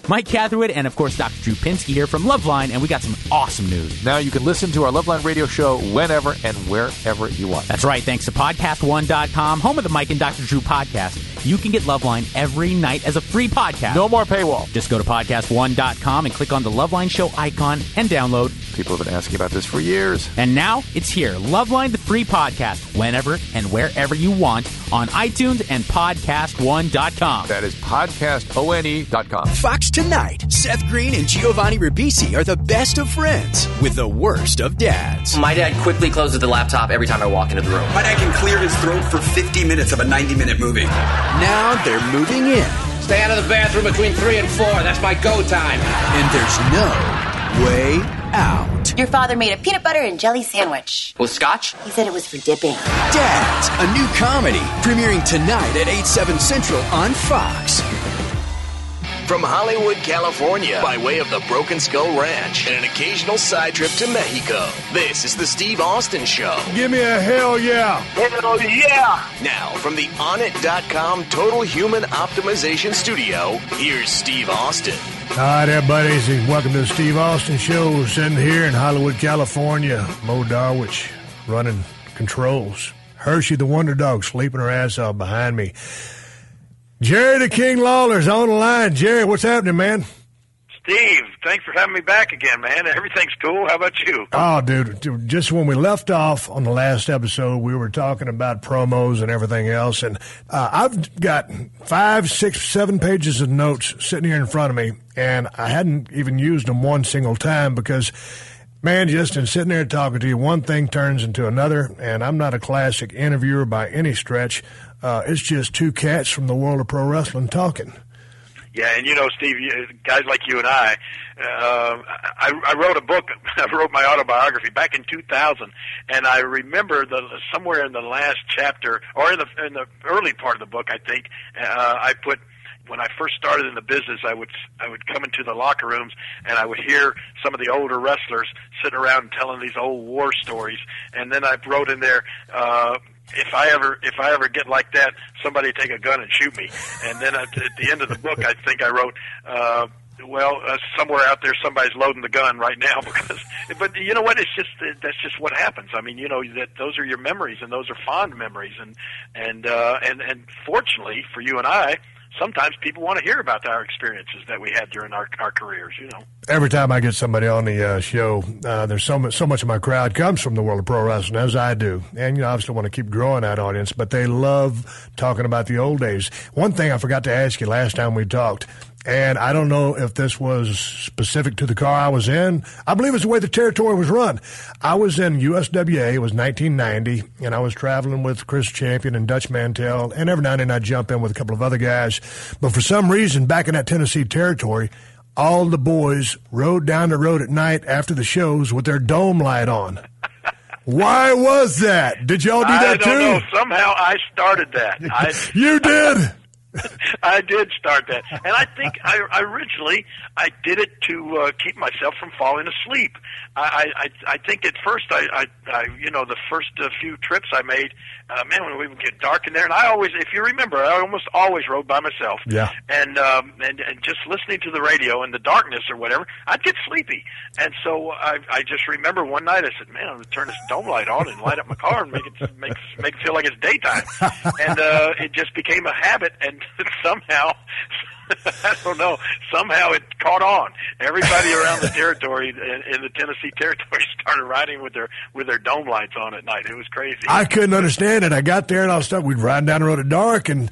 Mike Catherwood and, of course, Dr. Drew Pinsky here from Loveline, and we got some awesome news. Now you can listen to our Loveline radio show whenever and wherever you want. That's right. Thanks to PodcastOne.com, home of the Mike and Dr. Drew podcast, you can get Loveline every night as a free podcast. No more paywall. Just go to PodcastOne.com and click on the Loveline show icon and download. People have been asking about this for years. And now it's here. Loveline, the free podcast, whenever and wherever you want on iTunes and PodcastOne.com. That is PodcastOne.com. Fox Tonight. Seth Green and Giovanni Ribisi are the best of friends with the worst of dads. My dad quickly closes the laptop every time I walk into the room. My dad can clear his throat for 50 minutes of a 90-minute movie. Now they're moving in. Stay out of the bathroom between 3 and 4. That's my go time. And there's no way out. Your father made a peanut butter and jelly sandwich. With scotch? He said it was for dipping. Dads, a new comedy, premiering tonight at 8/7 Central on Fox. From Hollywood, California, by way of the Broken Skull Ranch and an occasional side trip to Mexico, this is the Steve Austin Show. Give me a hell yeah. Hell yeah. Now, from the Onnit.com Total Human Optimization Studio, here's Steve Austin. All right, everybody, welcome to the Steve Austin Show. Sitting here in Hollywood, California. Mo Darwich running controls. Hershey the Wonder Dog sleeping her ass off behind me. Jerry the King Lawler's on the line. Jerry, what's happening, man? Steve, thanks for having me back again, man. Everything's cool. How about you? Oh, dude, just when we left off on the last episode, we were talking about promos and everything else, and I've got 5, 6, 7 pages of notes sitting here in front of me, and I hadn't even used them one single time because, man, just in sitting there talking to you, one thing turns into another, and I'm not a classic interviewer by any stretch. It's just two cats from the world of pro wrestling talking. Yeah, and you know, Steve, guys like you and I wrote a book. I wrote my autobiography back in 2000, and I remember somewhere in the last chapter, or in the early part of the book, I think, I put, when I first started in the business, I would come into the locker rooms and I would hear some of the older wrestlers sitting around telling these old war stories, and then I wrote in there, if I ever get like that, somebody take a gun and shoot me. And then at the end of the book, I think I wrote, somewhere out there somebody's loading the gun right now but you know what? That's just what happens. I mean, you know, that those are your memories, and those are fond memories, and fortunately for you and I, sometimes people want to hear about our experiences that we had during our careers, you know. Every time I get somebody on the show, there's so much of my crowd comes from the world of pro wrestling, as I do. And, you know, I obviously want to keep growing that audience, but they love talking about the old days. One thing I forgot to ask you last time we talked, and I don't know if this was specific to the car I was in. I believe it's the way the territory was run. I was in USWA. It was 1990, and I was traveling with Chris Champion and Dutch Mantell, and every now and then I'd jump in with a couple of other guys. But for some reason, back in that Tennessee territory, all the boys rode down the road at night after the shows with their dome light on. Why was that? Did y'all do that too? I don't know. Somehow I started that. You did? I did start that, and I think I originally I did it to keep myself from falling asleep. I think at first I you know, the first few trips I made, man, when we would get dark in there, and I always, if you remember, I almost always rode by myself. Yeah. And just listening to the radio in the darkness or whatever, I'd get sleepy, and so I just remember one night I said, man, I'm gonna turn this dome light on and light up my car and make it feel like it's daytime, and it just became a habit, and somehow, I don't know, somehow it caught on. Everybody around the territory, in the Tennessee territory, started riding with their dome lights on at night. It was crazy. I couldn't understand it. I got there and all stuff. We'd ride down the road at dark, and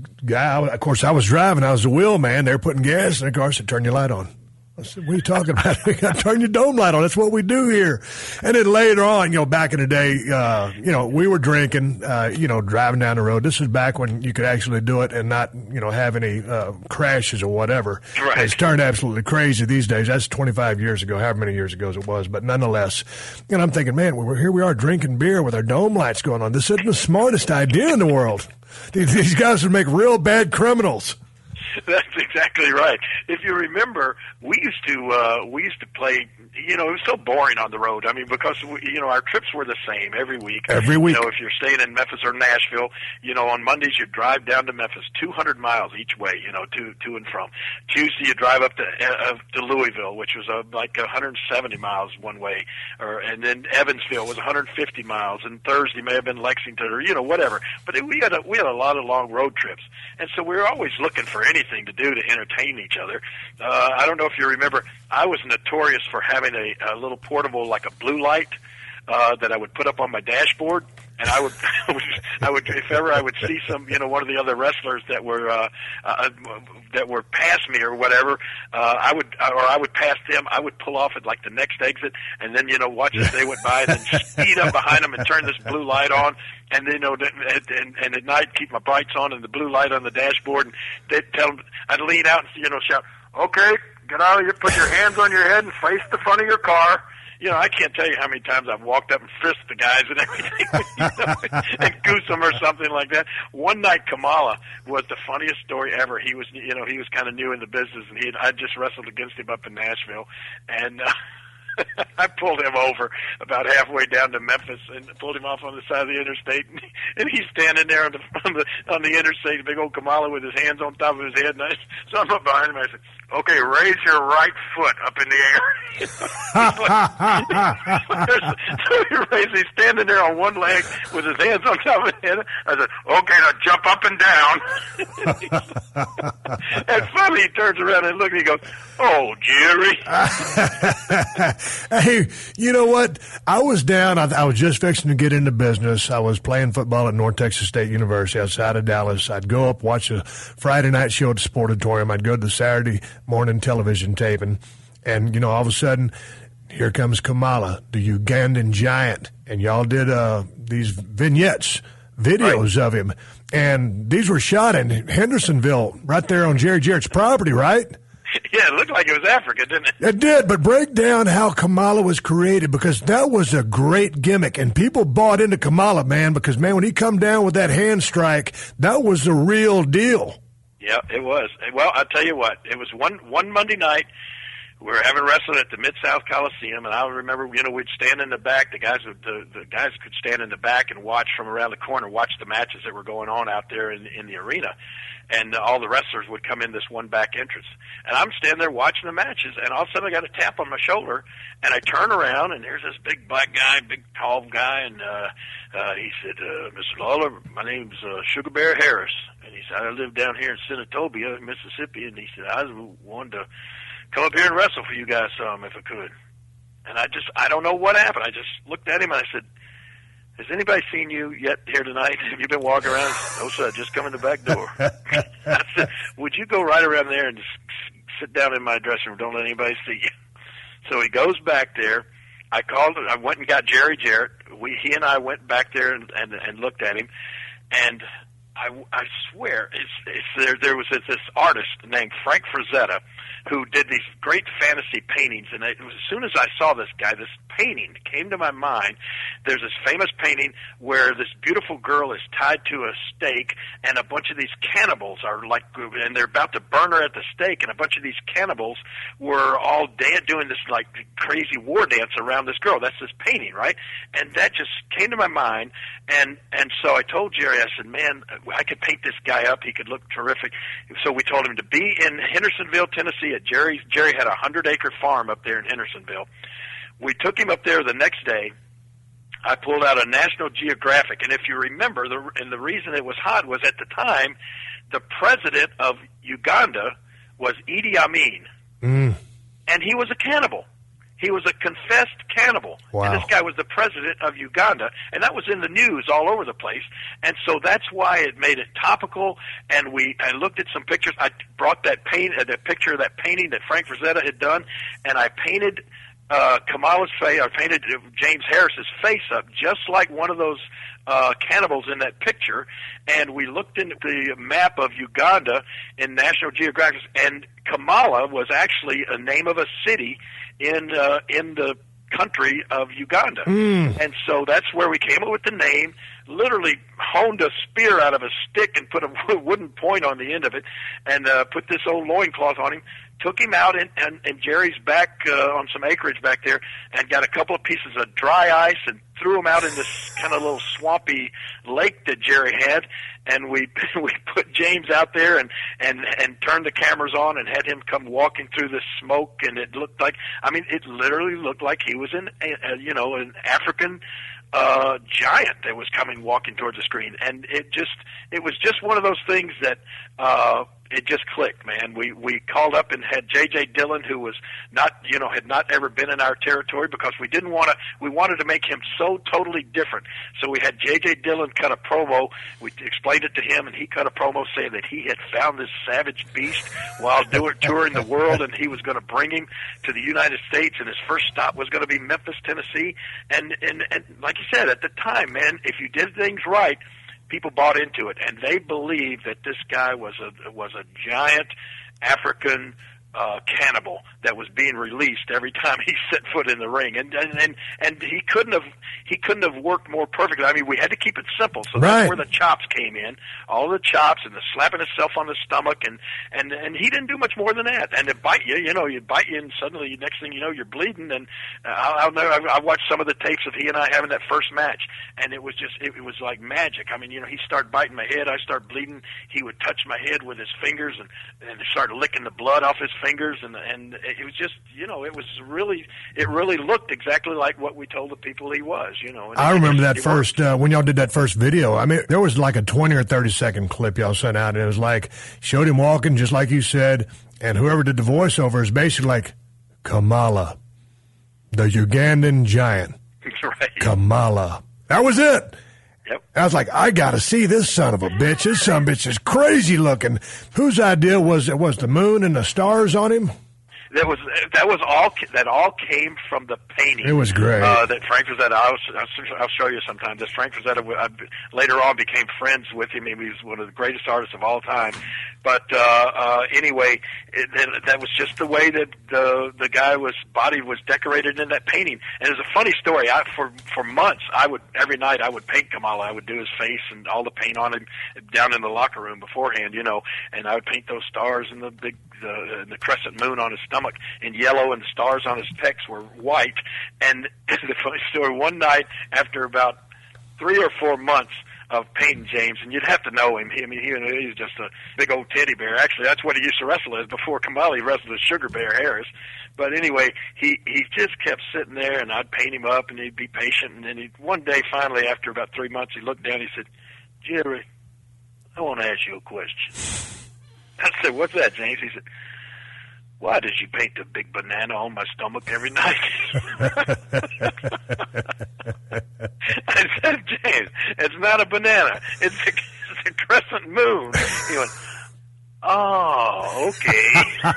of course, I was driving. I was the wheel man. They're putting gas in the car, so turn your light on. I said, what are you talking about? We got to turn your dome light on. That's what we do here. And then later on, you know, back in the day, you know, we were drinking, you know, driving down the road. This is back when you could actually do it and not, you know, have any crashes or whatever. Right. It's turned absolutely crazy these days. That's 25 years ago, however many years ago it was. But nonetheless, and I'm thinking, man, here we are drinking beer with our dome lights going on. This isn't the smartest idea in the world. These guys would make real bad criminals. That's exactly right. If you remember, we used to play. You know, it was so boring on the road. I mean, because our trips were the same every week. Every week. You know, if you're staying in Memphis or Nashville, on Mondays you drive down to Memphis, 200 miles each way. To and from. Tuesday you drive up to Louisville, which was like 170 miles one way, and then Evansville was 150 miles, and Thursday may have been Lexington or whatever. But we had a lot of long road trips, and so we were always looking for anything to do to entertain each other. I don't know if you remember, I was notorious for having a little portable, like a blue light, that I would put up on my dashboard, and I would if ever I would see some, one of the other wrestlers that were past me or whatever, I would pass them. I would pull off at like the next exit, and then watch as they went by, and then speed up behind them and turn this blue light on, and then and at night keep my brights on and the blue light on the dashboard, and they'd tell them, I'd lean out and shout, "Okay, get out of here, put your hands on your head and face the front of your car." I can't tell you how many times I've walked up and frisked the guys and everything, and goose them or something like that. One night, Kamala was the funniest story ever. He was, he was kind of new in the business, and I just wrestled against him up in Nashville, and I pulled him over about halfway down to Memphis and pulled him off on the side of the interstate, and he's standing there on the interstate, big old Kamala with his hands on top of his head, and so I'm up behind him. I said, "Okay, raise your right foot up in the air." He's standing there on one leg with his hands on top of his head. I said, "Okay, now jump up and down." And finally he turns around and looks, and he goes, "Oh, Jerry." Hey, you know what? I was down. I was just fixing to get into business. I was playing football at North Texas State University outside of Dallas. I'd go up, watch a Friday night show at the Sportatorium. I'd go to the Saturday morning television taping. And, all of a sudden, here comes Kamala, the Ugandan giant. And y'all did these videos right of him. And these were shot in Hendersonville, right there on Jerry Jarrett's property, right? Yeah, it looked like it was Africa, didn't it? It did, but break down how Kamala was created, because that was a great gimmick, and people bought into Kamala, man, because, man, when he come down with that hand strike, that was the real deal. Yeah, it was. Well, I'll tell you what, it was one Monday night. We were having wrestling at the Mid-South Coliseum, and I remember, we'd stand in the back. The guys could stand in the back and watch from around the corner, watch the matches that were going on out there in the arena. And all the wrestlers would come in this one back entrance. And I'm standing there watching the matches, and all of a sudden I got a tap on my shoulder, and I turn around, and there's this big black guy, big tall guy, and he said, "Mr. Lawler, my name's Sugar Bear Harris." And he said, "I live down here in Senatobia, Mississippi." And he said, "I wanted to come up here and wrestle for you guys some if I could." And I don't know what happened. I just looked at him and I said, "Has anybody seen you yet here tonight? Have you been walking around?" "No, sir, just come in the back door." I said, "Would you go right around there and just sit down in my dressing room? Don't let anybody see you." So he goes back there. I went and got Jerry Jarrett. He and I went back there and looked at him. And I swear, there was this artist named Frank Frazetta who did these great fantasy paintings, and as soon as I saw this guy, this painting came to my mind. There's this famous painting where this beautiful girl is tied to a stake, and a bunch of these cannibals are and they're about to burn her at the stake, and a bunch of these cannibals were all doing this like crazy war dance around this girl. That's this painting, right? And that just came to my mind, and so I told Jerry, I said, "Man, I could paint this guy up. He could look terrific." So we told him to be in Hendersonville, Tennessee. Jerry had a 100-acre farm up there in Hendersonville. We took him up there the next day. I pulled out a National Geographic, and if you remember, the reason it was hot was at the time, the president of Uganda was Idi Amin, and he was a cannibal. He was a confessed cannibal. Wow. And this guy was the president of Uganda, and that was in the news all over the place. And so that's why it made it topical, and I looked at some pictures. I brought that picture of that painting that Frank Frazetta had done, and I painted Kamala's face. I painted James Harris's face up just like one of those cannibals in that picture, and we looked into the map of Uganda in National Geographic, and Kamala was actually a name of a city in the country of Uganda. And so that's where we came up with the name. literally honed a spear out of a stick and put a wooden point on the end of it, and put this old loincloth on him. Took him out in Jerry's back on some acreage back there, and got a couple of pieces of dry ice and threw him out in this kind of little swampy lake that Jerry had. And we put James out there and turned the cameras on and had him come walking through the smoke, and it looked like, I mean, it literally looked like he was an African giant that was coming walking towards the screen. And it was just one of those things that it just clicked, man. We called up and had J.J. Dillon, who was had not ever been in our territory, because we wanted to make him so totally different. So we had J.J. Dillon cut a promo. We explained it to him, and he cut a promo saying that he had found this savage beast while touring the world, and he was going to bring him to the United States, and his first stop was going to be Memphis, Tennessee. And like you said, at the time, man, if you did things right, people bought into it, and they believed that this guy was a giant African cannibal that was being released every time he set foot in the ring, and he couldn't have worked more perfectly. I mean, we had to keep it simple, so that's where the chops came in, all the chops and the slapping himself on the stomach, and he didn't do much more than that. And it bite you, you bite you, and suddenly next thing you know, you're bleeding. And I watched some of the tapes of he and I having that first match, and it was like magic. I mean, he started biting my head, I started bleeding. He would touch my head with his fingers and started licking the blood off his fingers, and it was just, it really looked exactly like what we told the people he was, And I remember that first, when y'all did that first video, I mean, there was like a 20 or 30 second clip y'all sent out, and it was like, showed him walking just like you said, and whoever did the voiceover is basically like, Kamala, the Ugandan giant. Right. Kamala. That was it. Yep. I was like, I got to see this son of a bitch. This son of a bitch is crazy looking. Whose idea was it? Was the moon and the stars on him? That all came from the painting. It was great. That Frank Frazetta, I'll show you sometime. This Frank Frazetta, I later on became friends with him. He was one of the greatest artists of all time. But anyway, that was just the way that the guy's body was decorated in that painting. And it's a funny story. For months, every night I would paint Kamala. I would do his face and all the paint on him down in the locker room beforehand, and I would paint those stars and the crescent moon on his stomach in yellow, and the stars on his pecs were white. And the funny story, one night after about 3 or 4 months of painting James, and you'd have to know him. I mean, he's just a big old teddy bear. Actually, that's what he used to wrestle as before Kamala. He wrestled as Sugar Bear Harris. But anyway, he just kept sitting there, and I'd paint him up, and he'd be patient. And then one day, finally, after about 3 months, he looked down and he said, Jerry, I want to ask you a question. I said, what's that, James? He said, why did you paint the big banana on my stomach every night? I said, James, it's not a banana. It's a crescent moon. He went, oh, okay.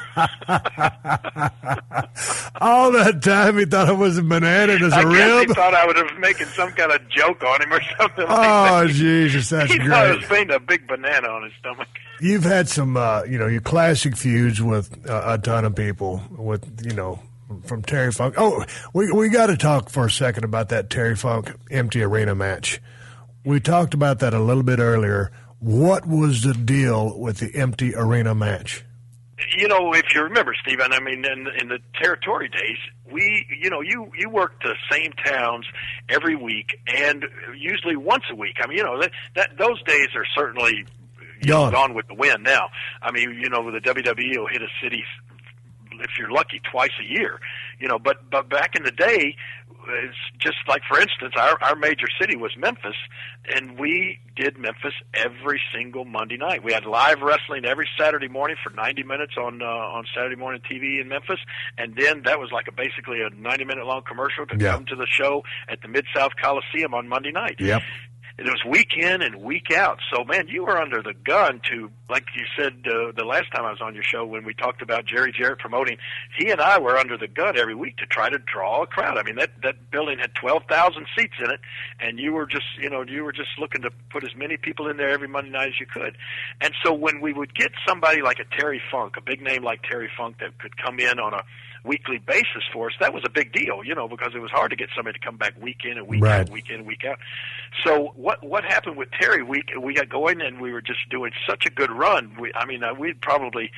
All that time he thought it was a banana and it was a rib? He thought I would have making some kind of joke on him or something like that. Oh, Jesus, that's he great. Thought I was painting a big banana on his stomach. You've had some, your classic feuds with a ton of people, with, from Terry Funk. Oh, we got to talk for a second about that Terry Funk empty arena match. We talked about that a little bit earlier. What was the deal with the empty arena match? If you remember, Stephen, I mean, in the territory days, you worked the same towns every week, and usually once a week. I mean, those days are certainly gone with the wind now. I mean, the WWE will hit a city, if you're lucky, twice a year. But back in the day, it's just like, for instance, our major city was Memphis, and we did Memphis every single Monday night. We had live wrestling every Saturday morning for 90 minutes on Saturday morning TV in Memphis, and then that was like basically a 90-minute long commercial to come to the show at the Mid-South Coliseum on Monday night. Yep. It was week in and week out. So, man, you were under the gun to, like you said the last time I was on your show when we talked about Jerry Jarrett promoting, he and I were under the gun every week to try to draw a crowd. I mean, that building had 12,000 seats in it, and you were just looking to put as many people in there every Monday night as you could. And so when we would get somebody like a Terry Funk, a big name like Terry Funk that could come in on a weekly basis for us, that was a big deal, because it was hard to get somebody to come back week in and week out, week in and week out. So what happened with Terry? We got going and we were just doing such a good run. We'd probably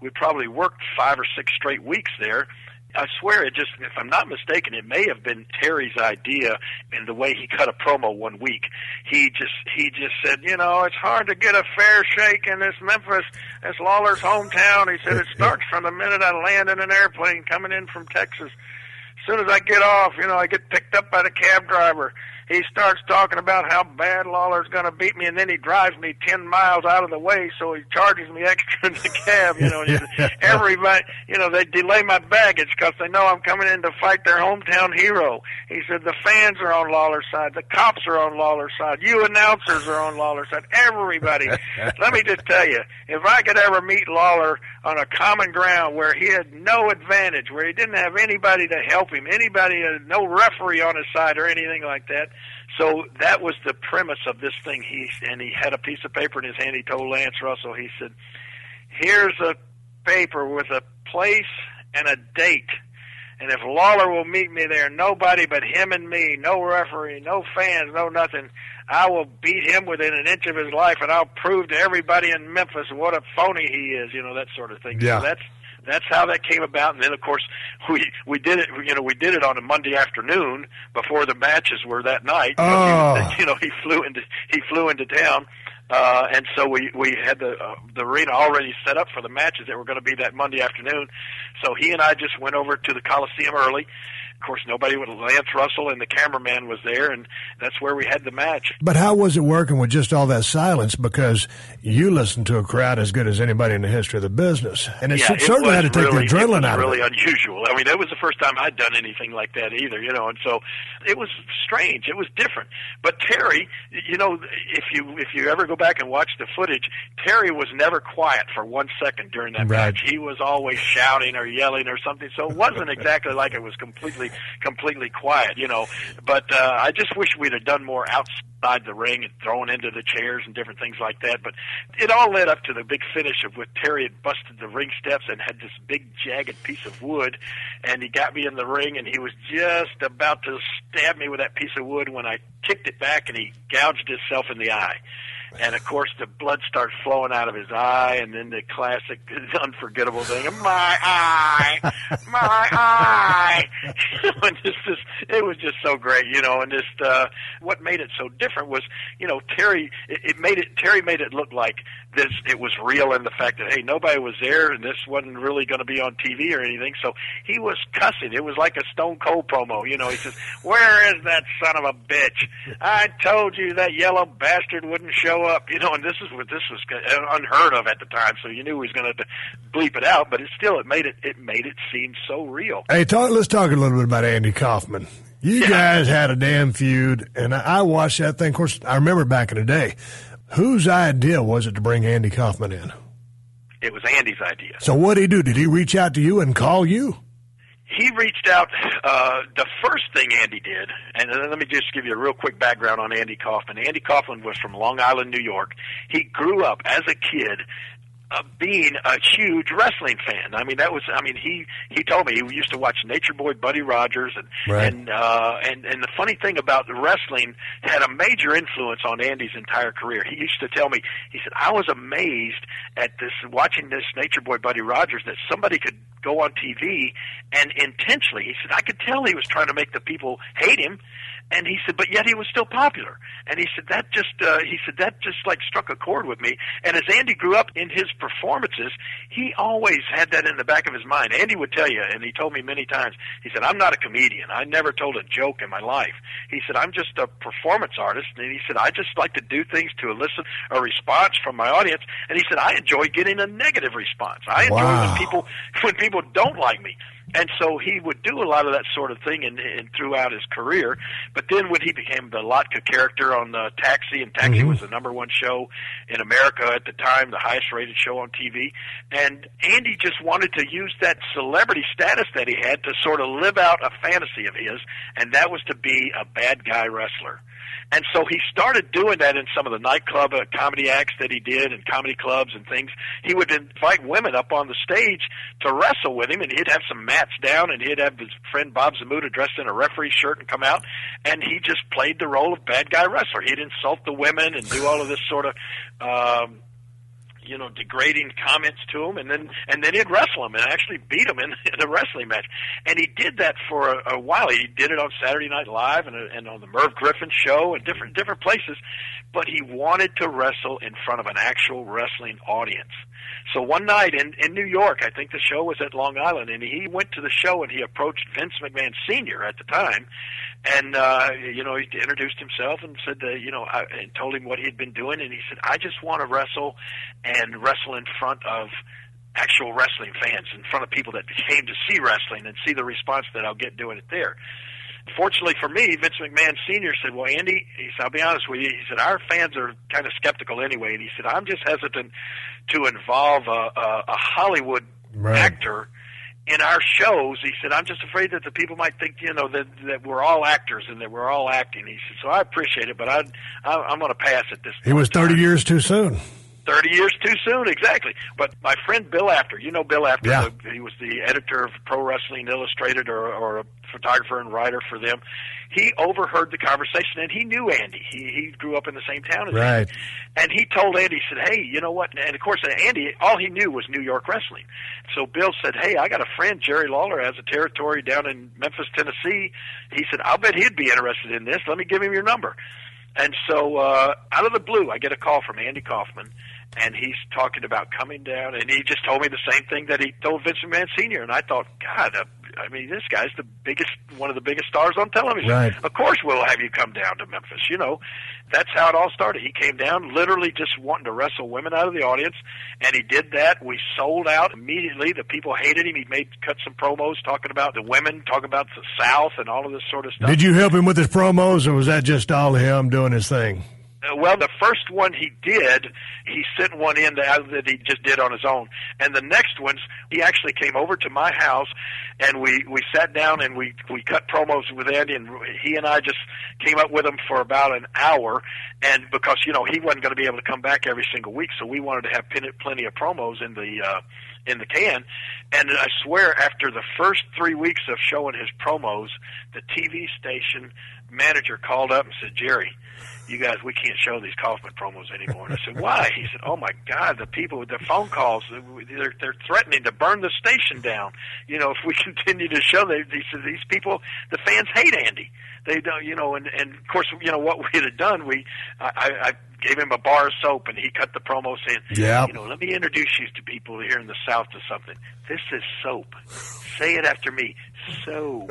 worked 5 or 6 straight weeks there. I swear it just, if I'm not mistaken, it may have been Terry's idea in the way he cut a promo one week. He just said, it's hard to get a fair shake in this Memphis, this Lawler's hometown. He said it starts from the minute I land in an airplane coming in from Texas. As soon as I get off, I get picked up by the cab driver. He starts talking about how bad Lawler's going to beat me, and then he drives me 10 miles out of the way, so he charges me extra in the cab. Everybody, they delay my baggage because they know I'm coming in to fight their hometown hero. He said the fans are on Lawler's side, the cops are on Lawler's side, you announcers are on Lawler's side, everybody. Let me just tell you, if I could ever meet Lawler on a common ground where he had no advantage, where he didn't have anybody to help him, no referee on his side or anything like that. So that was the premise of this thing. He had a piece of paper in his hand. He told Lance Russell, he said, here's a paper with a place and a date. And if Lawler will meet me there, nobody but him and me, no referee, no fans, no nothing, I will beat him within an inch of his life, and I'll prove to everybody in Memphis what a phony he is, that sort of thing. Yeah. So that's how that came about. And then, of course, we did it. We did it on a Monday afternoon before the matches were that night. Oh. He flew into town, and so we had the arena already set up for the matches that were going to be that Monday afternoon. So he and I just went over to the Coliseum early. Of course, nobody but Lance Russell and the cameraman was there, and that's where we had the match. But how was it working with just all that silence? Because you listened to a crowd as good as anybody in the history of the business. And it certainly had to take the adrenaline out of it. It was really unusual. I mean, it was the first time I'd done anything like that either, and so it was strange. It was different. But Terry, if you ever go back and watch the footage, Terry was never quiet for 1 second during that match. He was always shouting or yelling or something, so it wasn't exactly like it was completely quiet, But I just wish we'd have done more outside the ring and thrown into the chairs and different things like that. But it all led up to the big finish of when Terry had busted the ring steps and had this big jagged piece of wood, and he got me in the ring, and he was just about to stab me with that piece of wood when I kicked it back, and he gouged himself in the eye. And, of course, the blood starts flowing out of his eye, and then the classic, unforgettable thing, my eye. And it was just so great, and just what made it so different was, Terry made it look like it was real in the fact that, hey, nobody was there, and this wasn't really going to be on TV or anything, so he was cussing. It was like a Stone Cold promo, He says, where is that son of a bitch? I told you that yellow bastard wouldn't show up, and this was unheard of at the time, so you knew he was going to bleep it out, but it made it seem so real. Hey, let's talk a little bit about Andy Kaufman. You guys had a damn feud, and I watched that thing. Of course, I remember back in the day. Whose idea was it to bring Andy Kaufman in? It was Andy's idea. So what did he do? Did he reach out to you and call you? He reached out. The first thing Andy did, and let me just give you a real quick background on Andy Kaufman. Andy Kaufman was from Long Island, New York. He grew up as a kid being a huge wrestling fan. He told me he used to watch Nature Boy Buddy Rogers, and the funny thing about the wrestling had a major influence on Andy's entire career. He used to tell me, he said, I was amazed at watching this Nature Boy Buddy Rogers, that somebody could go on TV and intentionally, he said, I could tell he was trying to make the people hate him. And he said, but yet he was still popular. And he said that just like struck a chord with me. And as Andy grew up in his performances, he always had that in the back of his mind. Andy would tell you, and he told me many times, he said, I'm not a comedian. I never told a joke in my life. He said, I'm just a performance artist. And he said, I just like to do things to elicit a response from my audience. And he said, I enjoy getting a negative response. I enjoy when people don't like me. And so he would do a lot of that sort of thing and throughout his career. But then when he became the Lotka character on Taxi, and Taxi was the number one show in America at the time, the highest rated show on TV, and Andy just wanted to use that celebrity status that he had to sort of live out a fantasy of his, and that was to be a bad guy wrestler. And so he started doing that in some of the nightclub comedy acts that he did and comedy clubs and things. He would invite women up on the stage to wrestle with him, and he'd have some mats down, and he'd have his friend Bob Zamuda dressed in a referee shirt and come out, and he just played the role of bad guy wrestler. He'd insult the women and do all of this sort of degrading comments to him, and then he'd wrestle him and actually beat him in a wrestling match. And he did that for a while. He did it on Saturday Night Live and on the Merv Griffin show and different places. But he wanted to wrestle in front of an actual wrestling audience. So one night in New York, I think the show was at Long Island, and he went to the show and he approached Vince McMahon Sr. at the time, and he introduced himself and said, and told him what he'd been doing, and he said, I just want to wrestle in front of actual wrestling fans, in front of people that came to see wrestling and see the response that I'll get doing it there. Fortunately for me, Vince McMahon Sr. said, well, Andy, he said, I'll be honest with you, he said, our fans are kind of skeptical anyway, and he said, I'm just hesitant to involve a Hollywood actor in our shows. He said, I'm just afraid that the people might think, that we're all actors and that we're all acting. He said, so I appreciate it, but I'm going to pass at this point. He was 30 years too soon. 30 years too soon, exactly. But my friend Bill Apter, Bill Apter, yeah. He was the editor of Pro Wrestling Illustrated or a photographer and writer for them. He overheard the conversation, and he knew Andy. He grew up in the same town as right. Andy. And he told Andy, he said, hey, you know what? And, of course, Andy, all he knew was New York wrestling. So Bill said, hey, I got a friend, Jerry Lawler, has a territory down in Memphis, Tennessee. He said, I'll bet he'd be interested in this. Let me give him your number. And so out of the blue, I get a call from Andy Kaufman, and he's talking about coming down, and he just told me the same thing that he told Vince McMahon Sr., and I thought, God, this guy's one of the biggest stars on television. Right. Of course we'll have you come down to Memphis. That's how it all started. He came down literally just wanting to wrestle women out of the audience, and he did that. We sold out immediately. The people hated him. He cut some promos talking about the women, talking about the South and all of this sort of stuff. Did you help him with his promos, or was that just all him doing his thing? Well, the first one he did, he sent one in that he just did on his own. And the next ones, he actually came over to my house, and we sat down and we cut promos with Andy, and he and I just came up with them for about an hour. And because, he wasn't going to be able to come back every single week, so we wanted to have plenty of promos in the can. And I swear, after the first 3 weeks of showing his promos, the TV station manager called up and said, Jerry, you guys, we can't show these Kaufman promos anymore. And I said, why? He said, oh, my God, the people with their phone calls, they're threatening to burn the station down. If we continue to show, he said, these people, the fans hate Andy. They don't, and of course, what we had done, I gave him a bar of soap, and he cut the promo saying, let me introduce you to people here in the South to something. This is soap. Say it after me. Soap.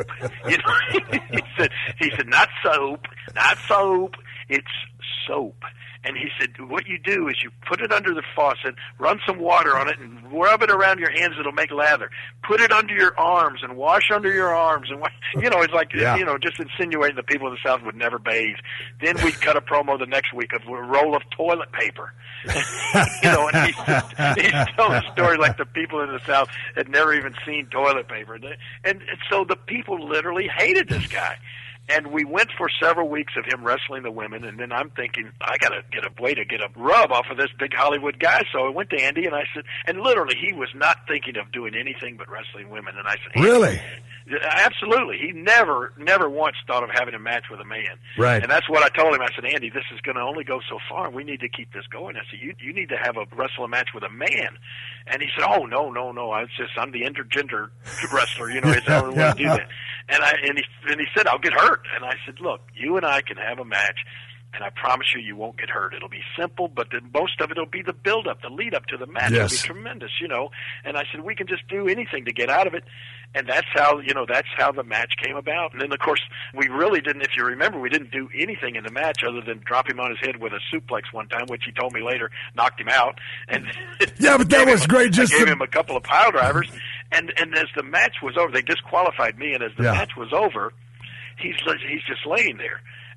He said, not soap, it's soap. And he said, what you do is you put it under the faucet, run some water on it, and rub it around your hands. It'll make lather. Put it under your arms and wash under your arms. And it's like, just insinuating that people in the South would never bathe. Then we'd cut a promo the next week of a roll of toilet paper. And he's telling a story like the people in the South had never even seen toilet paper. And so the people literally hated this guy. And we went for several weeks of him wrestling the women, and then I'm thinking, I got to get a way to get a rub off of this big Hollywood guy. So I went to Andy, and I said, and literally he was not thinking of doing anything but wrestling women. And I said, really? Absolutely. He never once thought of having a match with a man. Right. And that's what I told him. I said, Andy, this is going to only go so far. We need to keep this going. I said, you need to have a wrestle match with a man. And he said, oh, no. I'm the intergender wrestler. I don't want to do that. And he said, I'll get hurt. And I said, look, you and I can have a match, and I promise you won't get hurt. It'll be simple, but then most of it will be the build-up, the lead-up to the match. Yes. It'll be tremendous, And I said, we can just do anything to get out of it. And that's how the match came about. And then, of course, we really didn't, if you remember, we didn't do anything in the match other than drop him on his head with a suplex one time, which he told me later knocked him out. And yeah, but that was great. I gave him a couple of pile drivers. And as the match was over, they disqualified me, and as the match was over, he's just laying there.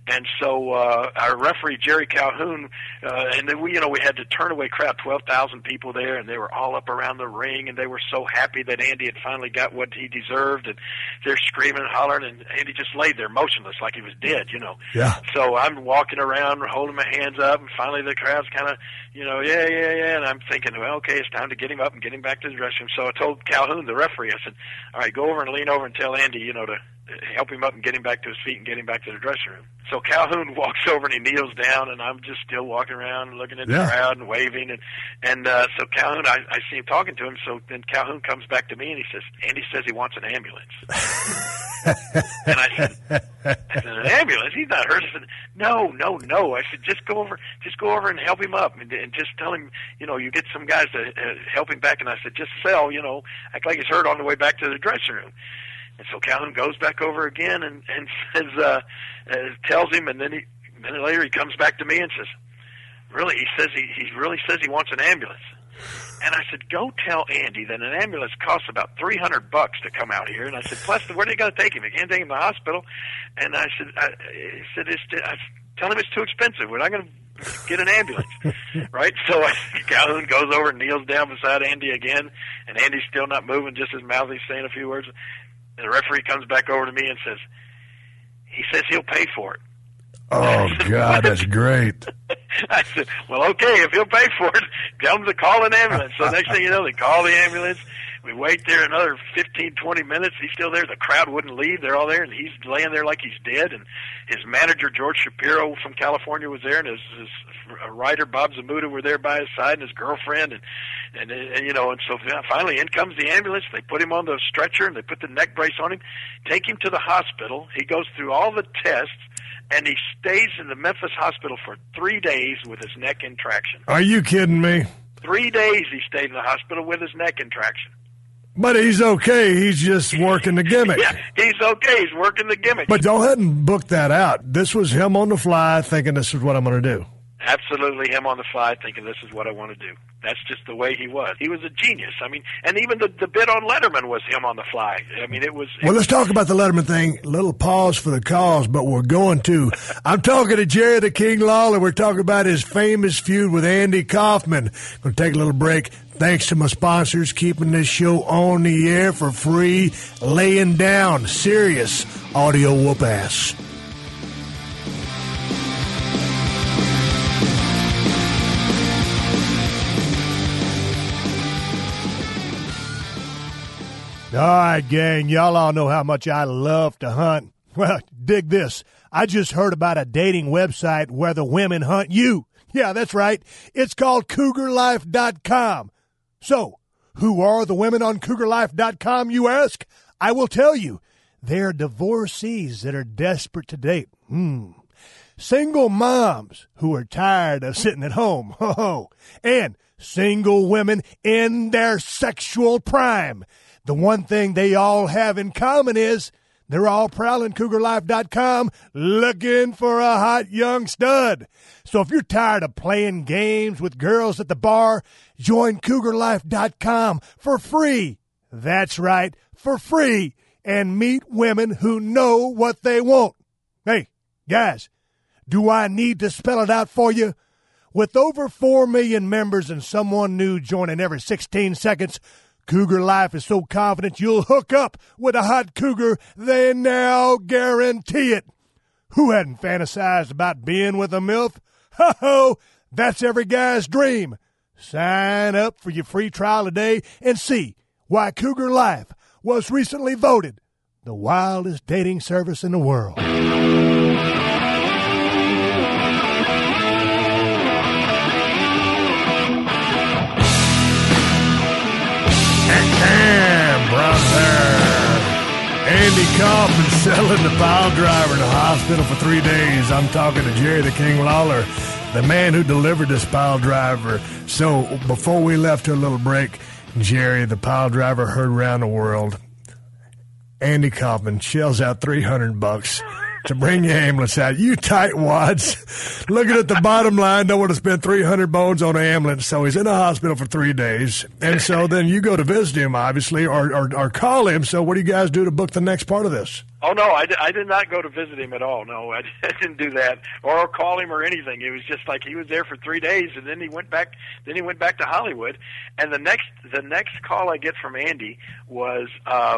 And so our referee, Jerry Calhoun, and then we had to turn away crowd, 12,000 people there, and they were all up around the ring, and they were so happy that Andy had finally got what he deserved, and they're screaming and hollering, and Andy just laid there motionless like he was dead, Yeah. So I'm walking around, holding my hands up, and finally the crowd's kind of, yeah, and I'm thinking, well, okay, it's time to get him up and get him back to the dressing room. So I told Calhoun, the referee, I said, all right, go over and lean over and tell Andy, to help him up and get him back to his feet and get him back to the dressing room. So Calhoun walks over and he kneels down, and I'm just still walking around looking at the crowd and waving. And so Calhoun, I see him talking to him, so then Calhoun comes back to me and he says, Andy says he wants an ambulance. And I said, an ambulance? He's not hurt. I said, no. I said, just go over and help him up and just tell him, you get some guys to help him back. And I said, just act like he's hurt on the way back to the dressing room. And so Calhoun goes back over again and says, tells him, and then a minute later he comes back to me and says, really, he really says he wants an ambulance. And I said, go tell Andy that an ambulance costs about $300 to come out here. And I said, plus, where are they going to take him? They can't take him to the hospital. And I said, tell him it's too expensive. We're not going to get an ambulance, right? So Calhoun goes over and kneels down beside Andy again, and Andy's still not moving, just his mouth. He's saying a few words. And the referee comes back over to me and says, he says he'll pay for it. Oh, God, that's great. I said, well, okay, if he'll pay for it, tell him to call an ambulance. So next thing you know, they call the ambulance. We wait there another 15, 20 minutes. He's still there. The crowd wouldn't leave. They're all there, and he's laying there like he's dead. And his manager, George Shapiro from California, was there, and his writer, Bob Zamuda, were there by his side, and his girlfriend. And so finally in comes the ambulance. They put him on the stretcher, and they put the neck brace on him, take him to the hospital. He goes through all the tests, and he stays in the Memphis hospital for 3 days with his neck in traction. Are you kidding me? 3 days he stayed in the hospital with his neck in traction. But he's okay. He's just working the gimmick. Yeah, he's okay. He's working the gimmick. But go ahead and book that out. This was him on the fly thinking this is what I'm going to do. Absolutely him on the fly thinking this is what I want to do. That's just the way he was. He was a genius. I mean, and even the bit on Letterman was him on the fly. I mean, it was... Well, let's talk about the Letterman thing. Little pause for the cause, but we're going to. I'm talking to Jerry the King Lawler. We're talking about his famous feud with Andy Kaufman. Going to take a little break. Thanks to my sponsors keeping this show on the air for free, laying down serious audio whoop-ass. All right, gang, y'all all know how much I love to hunt. Well, dig this. I just heard about a dating website where the women hunt you. Yeah, that's right. It's called CougarLife.com. So, who are the women on CougarLife.com, you ask? I will tell you. They're divorcees that are desperate to date. Single moms who are tired of sitting at home. And single women in their sexual prime. The one thing they all have in common is they're all prowling CougarLife.com looking for a hot young stud. So if you're tired of playing games with girls at the bar, join CougarLife.com for free. That's right, for free. And meet women who know what they want. Hey, guys, do I need to spell it out for you? With over 4 million members and someone new joining every 16 seconds, Cougar Life is so confident you'll hook up with a hot cougar, they now guarantee it. Who hadn't fantasized about being with a MILF? Ho-ho! That's every guy's dream. Sign up for your free trial today and see why Cougar Life was recently voted the wildest dating service in the world. Andy Kaufman selling the pile driver in the hospital for 3 days. I'm talking to Jerry the King Lawler, the man who delivered this pile driver. So before we left to a little break, Jerry, the pile driver, heard around the world. Andy Kaufman shells out $300 to bring your ambulance out. You tightwads looking at the bottom line, don't want to spend 300 bones on an ambulance. So he's in the hospital for 3 days. And so then you go to visit him, obviously, or call him. So what do you guys do to book the next part of this? Oh, no, I did not go to visit him at all. No, I didn't do that or call him or anything. It was just like he was there for 3 days, and then he went back to Hollywood. And the next call I get from Andy was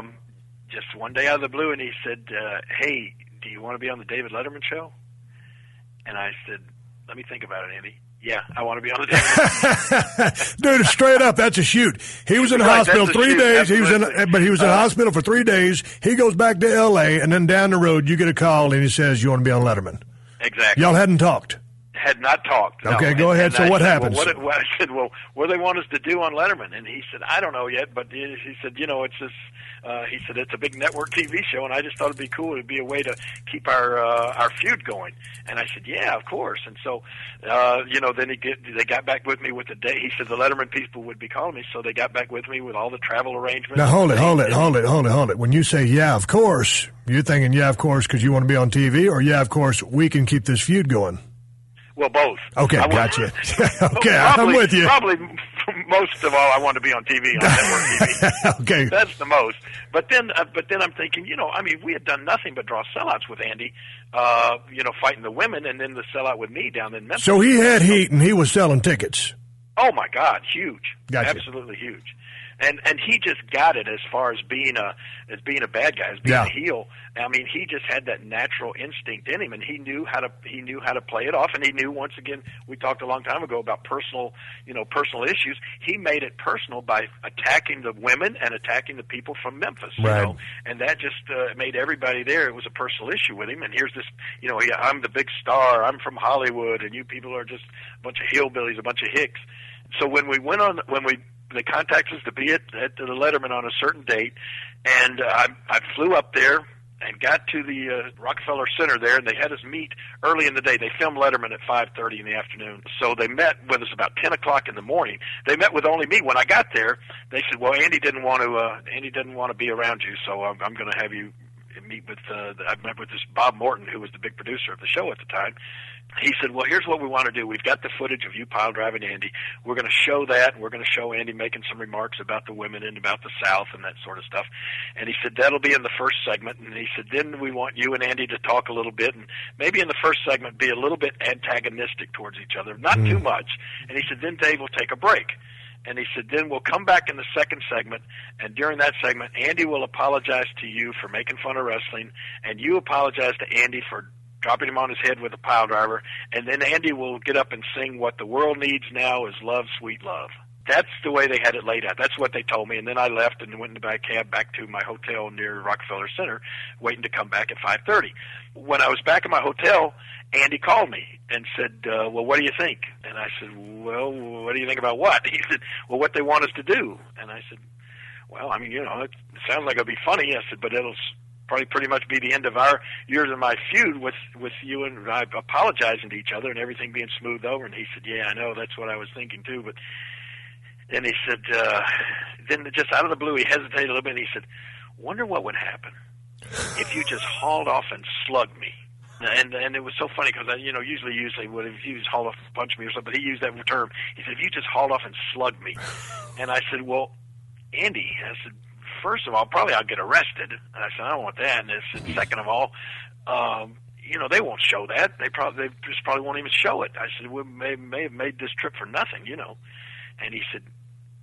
just one day out of the blue, and he said, hey, do you want to be on the David Letterman show? And I said, let me think about it, Andy. Yeah, I want to be on the David. Dude, straight up, that's a shoot. He was in the hospital 3 days. He was in hospital for 3 days. He goes back to L.A., and then down the road, you get a call, and he says, you want to be on Letterman. Exactly. Y'all hadn't talked. Had not talked. No. Okay, go ahead. So what happens? I said, well, what do they want us to do on Letterman? And he said, I don't know yet, but he said, it's this. He said it's a big network TV show, and I just thought it'd be cool. It'd be a way to keep our feud going. And I said, yeah, of course. And so, then they got back with me with the day. He said the Letterman people would be calling me, so they got back with me with all the travel arrangements. Now hold it. When you say yeah, of course, you're thinking yeah, of course, because you want to be on TV, or yeah, of course, we can keep this feud going. Well, both. Okay, gotcha. Okay, I'm with you. Probably most of all, I want to be on TV, on network TV. Okay. That's the most. But then I'm thinking, we had done nothing but draw sellouts with Andy, fighting the women, and then the sellout with me down in Memphis. So he had heat, and he was selling tickets. Oh, my God, huge. Gotcha. Absolutely huge. And he just got it as far as being a bad guy, as being a heel. I mean, he just had that natural instinct in him, and he knew how to play it off. And he knew, once again, we talked a long time ago about personal issues. He made it personal by attacking the women and attacking the people from Memphis. Right. And that just made everybody there. It was a personal issue with him. And here's this, I'm the big star. I'm from Hollywood, and you people are just a bunch of hillbillies, a bunch of hicks. So they contacted us to be at the Letterman on a certain date, and I flew up there and got to the Rockefeller Center there, and they had us meet early in the day. They filmed Letterman at 5:30 in the afternoon. So they met with us about 10 o'clock in the morning. They met with only me. When I got there, they said, well, Andy didn't want to be around you, so I'm going to have you meet with I met with this Bob Morton, who was the big producer of the show at the time. He said, well, here's what we want to do. We've got the footage of you pile driving Andy. We're going to show that, and we're going to show Andy making some remarks about the women and about the South and that sort of stuff. And he said, that'll be in the first segment. And he said, then we want you and Andy to talk a little bit, and maybe in the first segment be a little bit antagonistic towards each other, not too much. And he said, then Dave will take a break. And he said, then we'll come back in the second segment, and during that segment, Andy will apologize to you for making fun of wrestling, and you apologize to Andy for dropping him on his head with a pile driver, and then Andy will get up and sing what the world needs now is love, sweet love. That's the way they had it laid out. That's what they told me, and then I left and went in the cab back to my hotel near Rockefeller Center, waiting to come back at 5:30. When I was back in my hotel, Andy called me and said, well, what do you think? And I said, well, what do you think about what? He said, well, what they want us to do. And I said, well, I mean, it sounds like it'll be funny. I said, but it'll probably pretty much be the end of our years of my feud with you and I apologizing to each other and everything being smoothed over. And he said, yeah, I know, that's what I was thinking too. But then he said, then just out of the blue, he hesitated a little bit, and he said, wonder what would happen if you just hauled off and slugged me. And it was so funny because usually if he was hauled off and punched me or something, but he used that term. He said, if you just hauled off and slugged me. And I said, well, Andy, I said, first of all, probably I'll get arrested. And I said, I don't want that. And I said, second of all, they won't show that. They just probably won't even show it. I said, we may have made this trip for nothing, And he said,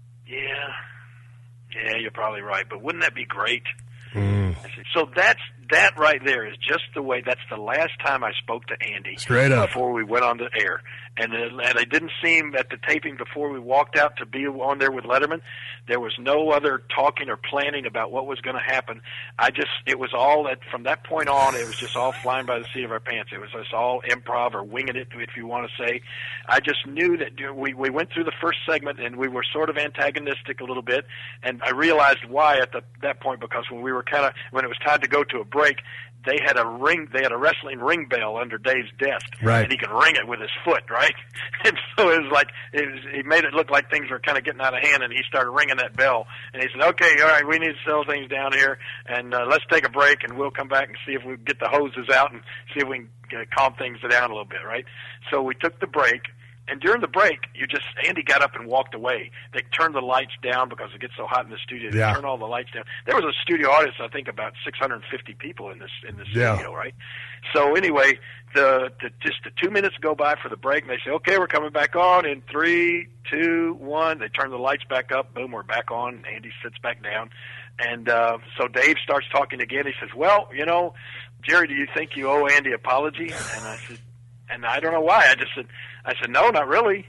yeah, you're probably right. But wouldn't that be great? I said, so that right there is just the way. That's the last time I spoke to Andy. Straight up. Before we went on the air. And it didn't seem at the taping before we walked out to be on there with Letterman. There was no other talking or planning about what was going to happen. It was all from that point on. It was just all flying by the seat of our pants. It was just all improv or winging it, if you want to say. I just knew that we went through the first segment and we were sort of antagonistic a little bit, and I realized why at that point, because when it was time to go to a break, break, they had a wrestling ring bell under Dave's desk, right. and he could ring it with his foot, right? And so it was like he made it look like things were kind of getting out of hand, and he started ringing that bell, and he said, "Okay, all right, we need to settle things down here, and let's take a break, and we'll come back and see if we can get the hoses out and see if we can calm things down a little bit, right?" So we took the break. And during the break, Andy got up and walked away. They turned the lights down because it gets so hot in the studio. They turned all the lights down. There was a studio audience, I think, about 650 people in the studio, right? So anyway, just the 2 minutes go by for the break, and they say, "Okay, we're coming back on in 3, 2, 1." They turn the lights back up. Boom, we're back on. Andy sits back down. And so Dave starts talking again. He says, "Well, Jerry, do you think you owe Andy an apology?" And I said, and I don't know why. I said, "No, not really."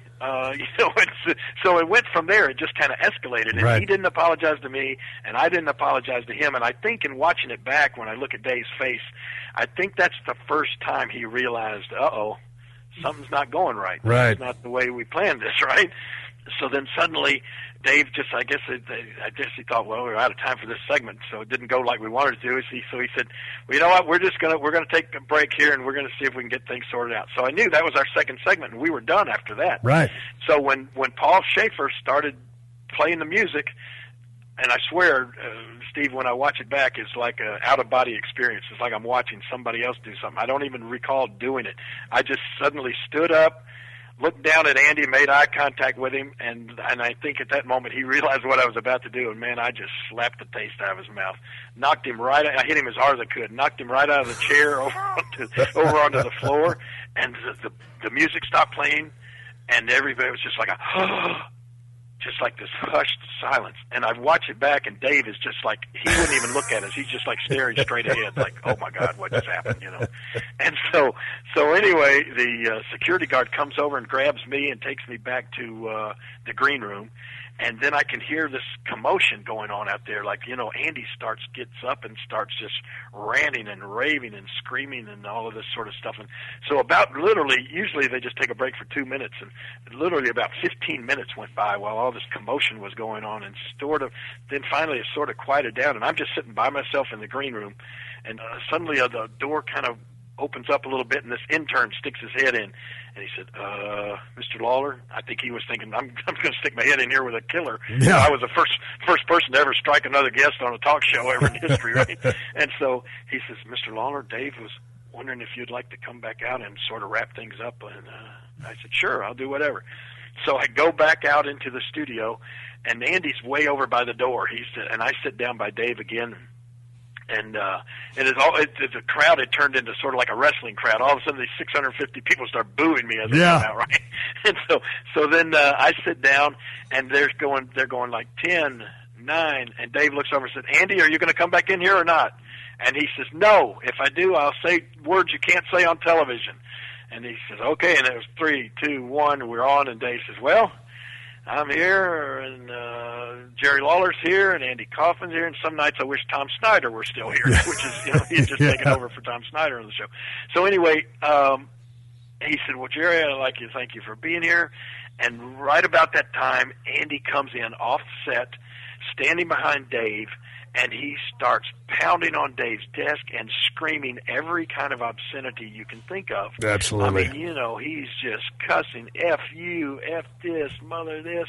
So it went from there. It just kind of escalated. And he didn't apologize to me, and I didn't apologize to him. And I think in watching it back, when I look at Dave's face, I think that's the first time he realized, something's not going right. Right. It's not the way we planned this, right? So then suddenly Dave I guess he thought, well, we're out of time for this segment, so it didn't go like we wanted to do. So he said, "Well, you know what? We're gonna take a break here, and we're gonna see if we can get things sorted out." So I knew that was our second segment, and we were done after that. Right. So when Paul Schaefer started playing the music, and I swear, Steve, when I watch it back, it's like an out-of-body experience. It's like I'm watching somebody else do something. I don't even recall doing it. I just suddenly stood up, looked down at Andy, made eye contact with him, and I think at that moment he realized what I was about to do, and man, I just slapped the taste out of his mouth. I hit him as hard as I could, knocked him right out of the chair over onto the floor, and the music stopped playing, and everybody was just like just like this hushed silence. And I watch it back, and Dave is just like, he wouldn't even look at us. He's just like staring straight ahead, like, "Oh my God, what just happened?" And so anyway, the security guard comes over and grabs me and takes me back to the green room. And then I can hear this commotion going on out there. Like, Andy gets up and starts just ranting and raving and screaming and all of this sort of stuff. And so usually they just take a break for 2 minutes. And literally about 15 minutes went by while all this commotion was going on. And then finally it sort of quieted down. And I'm just sitting by myself in the green room. And suddenly the door kind of opens up a little bit, and this intern sticks his head in, and he said, "Mr. Lawler," I think he was thinking, I'm going to stick my head in here with a killer. Yeah. I was the first person to ever strike another guest on a talk show ever in history, right? And so he says, "Mr. Lawler, Dave was wondering if you'd like to come back out and sort of wrap things up." And I said, "Sure, I'll do whatever." So I go back out into the studio, and Andy's way over by the door. And I sit down by Dave again. And the crowd had turned into sort of like a wrestling crowd. All of a sudden, these 650 people start booing me as I come out, right? And so then I sit down, and they're going like 10, 9, and Dave looks over and said, "Andy, are you going to come back in here or not?" And he says, "No. If I do, I'll say words you can't say on television." And he says, "Okay." And it was 3, 2, 1. We're on, and Dave says, "Well, I'm here, and Jerry Lawler's here, and Andy Kaufman's here, and some nights I wish Tom Snyder were still here," which is, he's just taken over for Tom Snyder on the show. So anyway, he said, "Well, Jerry, I'd like to thank you for being here." And right about that time, Andy comes in off set, standing behind Dave, and he starts pounding on Dave's desk and screaming every kind of obscenity you can think of. Absolutely. I mean, he's just cussing, "F you, F this, mother this,"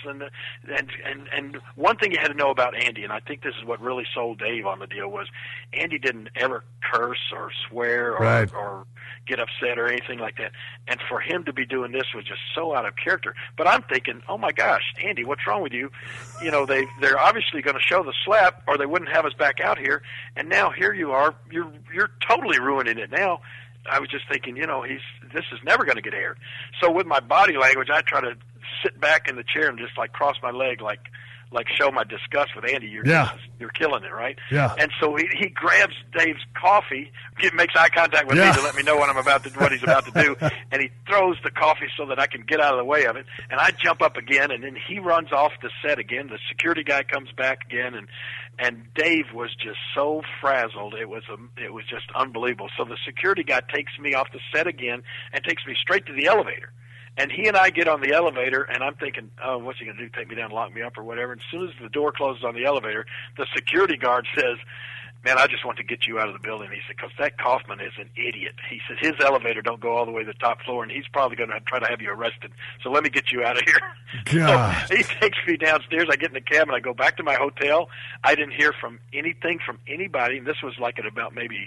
and one thing you had to know about Andy, and I think this is what really sold Dave on the deal, was Andy didn't ever curse or swear or get upset or anything like that. And for him to be doing this was just so out of character. But I'm thinking, oh my gosh, Andy, what's wrong with you? They're obviously going to show the slap, or they wouldn't have us back out here. And now here you are, you're totally ruining it now. I was just thinking, this is never going to get aired. So with my body language, I try to sit back in the chair and just like cross my leg, like show my disgust with Andy. You're killing it, right? Yeah. And so he grabs Dave's coffee, makes eye contact with me to let me know what he's about to do, and he throws the coffee so that I can get out of the way of it. And I jump up again, and then he runs off the set again. The security guy comes back again, and Dave was just so frazzled. It was just unbelievable. So the security guy takes me off the set again and takes me straight to the elevator. And he and I get on the elevator, and I'm thinking, oh, what's he going to do, take me down, lock me up or whatever? And as soon as the door closes on the elevator, the security guard says, man, I just want to get you out of the building. He said, because that Kaufman is an idiot. He said, his elevator don't go all the way to the top floor, and he's probably going to try to have you arrested. So let me get you out of here. God. So he takes me downstairs. I get in the cab, and I go back to my hotel. I didn't hear from anybody. And this was like at about maybe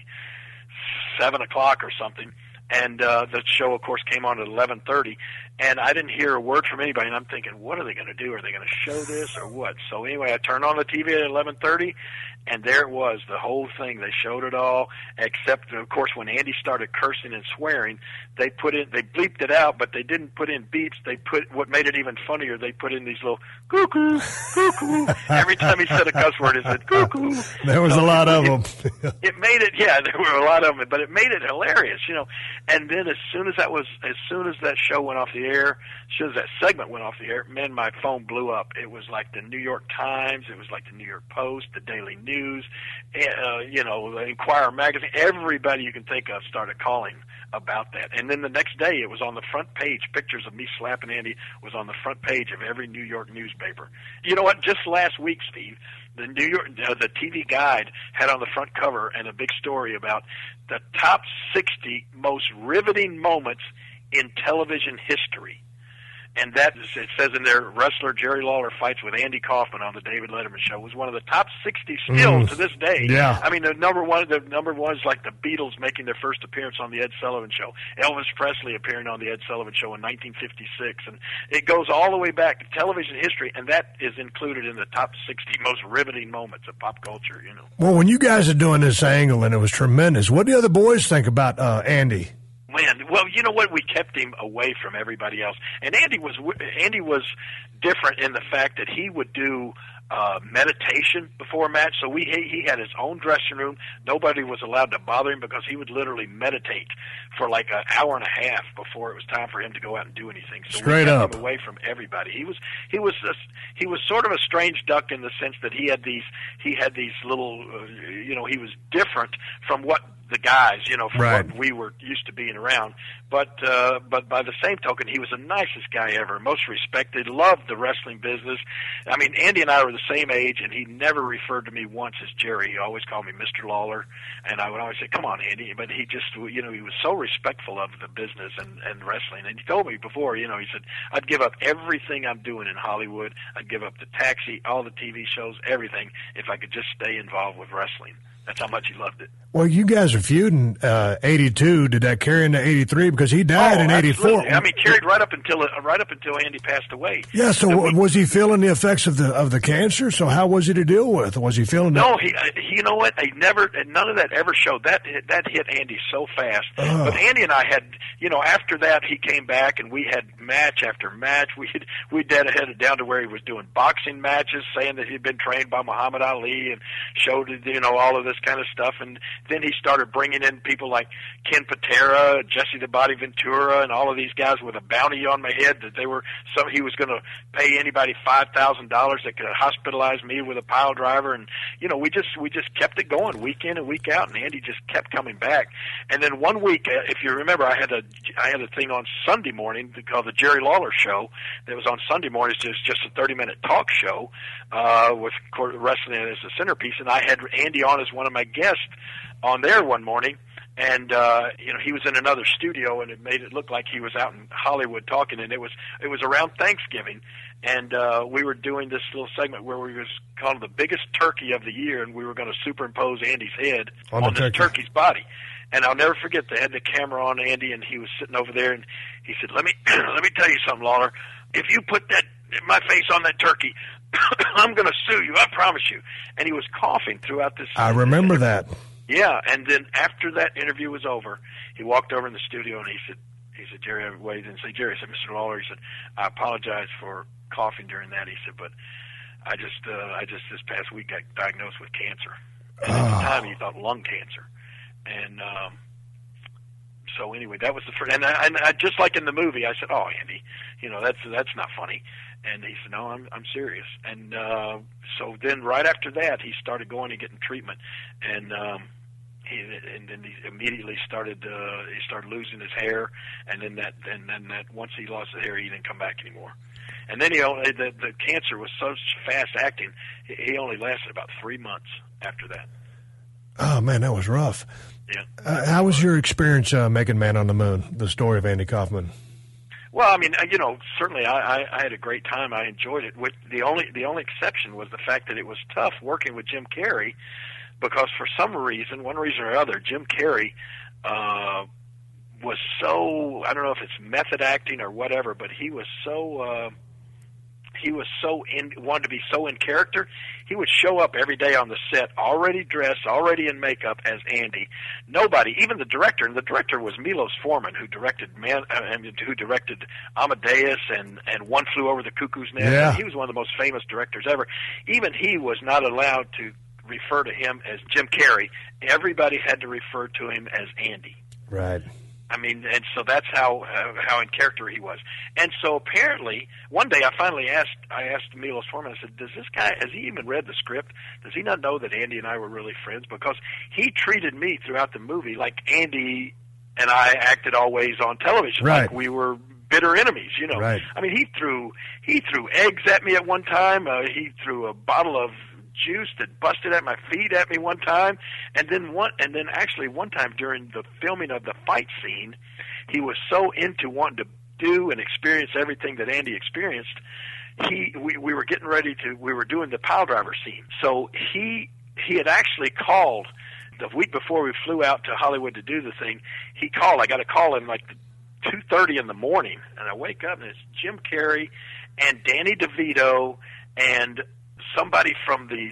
7 o'clock or something. And the show, of course, came on at 11:30, and I didn't hear a word from anybody. And I'm thinking, what are they going to do? Are they going to show this or what? So anyway, I turned on the TV at 11:30, and there it was, the whole thing. They showed it all, except, of course, when Andy started cursing and swearing, they bleeped it out, but they didn't put in beeps. What made it even funnier, they put in these little cuckoo, cuckoo. Every time he said a cuss word, he said cuckoo. There was a lot of them. It made it, yeah, there were a lot of them, but it made it hilarious, you know. And then as soon as that show went off the air, as soon as that segment went off the air, man, my phone blew up. It was like the New York Times, it was like the New York Post, the Daily News, you know, the Inquirer magazine. Everybody you can think of started calling about that. And then the next day, it was on the front page. Pictures of me slapping Andy was on the front page of every New York newspaper. You know what? Just last week, Steve, the TV Guide had on the front cover and a big story about the top 60 most riveting moments in television history. And that is, it says in there, wrestler Jerry Lawler fights with Andy Kaufman on the David Letterman show was one of the top 60 still to this day. Yeah. I mean, the number one is like the Beatles making their first appearance on the Ed Sullivan Show, Elvis Presley appearing on the Ed Sullivan Show in 1956, and it goes all the way back to television history, and that is included in the top 60 most riveting moments of pop culture. You know. Well, when you guys are doing this angle, and it was tremendous, what do the other boys think about Andy? Man, well, you know what? We kept him away from everybody else, and Andy was different in the fact that he would do meditation before a match. So he had his own dressing room. Nobody was allowed to bother him because he would literally meditate for like an hour and a half before it was time for him to go out and do anything. So Straight we kept up him away from everybody. He was sort of a strange duck in the sense that he had these little you know, he was different from what the guys, you know, from what we were used to being around. But by the same token, he was the nicest guy ever, most respected, loved the wrestling business. I mean, Andy and I were the same age, and he never referred to me once as Jerry. He always called me Mr. Lawler, and I would always say, come on, Andy. But he just, you know, he was so respectful of the business and wrestling. And he told me before, you know, he said, I'd give up everything I'm doing in Hollywood. I'd give up the Taxi, all the TV shows, everything, if I could just stay involved with wrestling. That's how much he loved it. Well, you guys are feuding 82. Did that carry into 83? Because he died in 84. Absolutely. I mean, carried right up until Andy passed away. Yeah. So was he feeling the effects of the cancer? So how was he to deal with? Was he feeling? No, you know what? None of that ever showed. That hit Andy so fast. But Andy and I had, you know, after that he came back and we had match after match. We had it down to where he was doing boxing matches, saying that he'd been trained by Muhammad Ali and showed, you know, all of this kind of stuff. And then he started bringing in people like Ken Patera, Jesse the Body Ventura, and all of these guys with a bounty on my head that he was going to pay anybody $5,000 that could hospitalize me with a pile driver. And you know, we just kept it going week in and week out, and Andy just kept coming back. And then one week, if you remember, I had a thing on Sunday morning called the Jerry Lawler Show that was on Sunday mornings, just a 30-minute talk show with wrestling as a centerpiece, and I had Andy on as one of my guests on there one morning, and you know, he was in another studio, and it made it look like he was out in Hollywood talking, and it was around Thanksgiving, and we were doing this little segment where we was called the biggest turkey of the year, and we were going to superimpose Andy's head on this turkey's body. And I'll never forget, they had the camera on Andy, and he was sitting over there, and he said, let me tell you something, Lawler. If you put my face on that turkey, I'm going to sue you, I promise you. And he was coughing throughout this. I remember that. Yeah, and then after that interview was over, he walked over in the studio, and he said, Jerry, I waited and said, Jerry, I said, Mr. Lawler, he said, I apologize for coughing during that. He said, but I just this past week got diagnosed with cancer. And at the time, he thought lung cancer. And so anyway, that was the first. And I just like in the movie, I said, "Oh, Andy, you know, that's not funny." And he said, "No, I'm serious." And so then right after that, he started going and getting treatment, and then he immediately started losing his hair, and then that once he lost the hair, he didn't come back anymore. And then the cancer was so fast acting, he only lasted about 3 months after that. Oh, man, that was rough. Yeah. How was your experience making Man on the Moon, the story of Andy Kaufman? Well, I mean, certainly I had a great time. I enjoyed it. The only exception was the fact that it was tough working with Jim Carrey, because for some reason, one reason or other, Jim Carrey was so, I don't know if it's method acting or whatever, but he was so wanted to be so in character. He would show up every day on the set already dressed, already in makeup as Andy. Nobody, even the director, and the director was Milos Forman, who directed Amadeus and One Flew Over the Cuckoo's Nest. Yeah. He was one of the most famous directors ever. Even he was not allowed to refer to him as Jim Carrey. Everybody had to refer to him as Andy. Right. I mean, and so that's how in character he was. And so apparently, one day I asked Milos Forman, I said, does this guy, has he even read the script? Does he not know that Andy and I were really friends? Because he treated me throughout the movie like Andy and I acted always on television, right. Like we were bitter enemies, Right. I mean, he threw eggs at me at one time. He threw a bottle of juice that busted at my feet at me one time, and then one time during the filming of the fight scene, he was so into wanting to do and experience everything that Andy experienced. We were getting ready to, we were doing the pile driver scene, so he had actually called the week before we flew out to Hollywood to do the thing. He called. I got a call in like 2:30 in the morning, and I wake up and it's Jim Carrey and Danny DeVito and somebody from the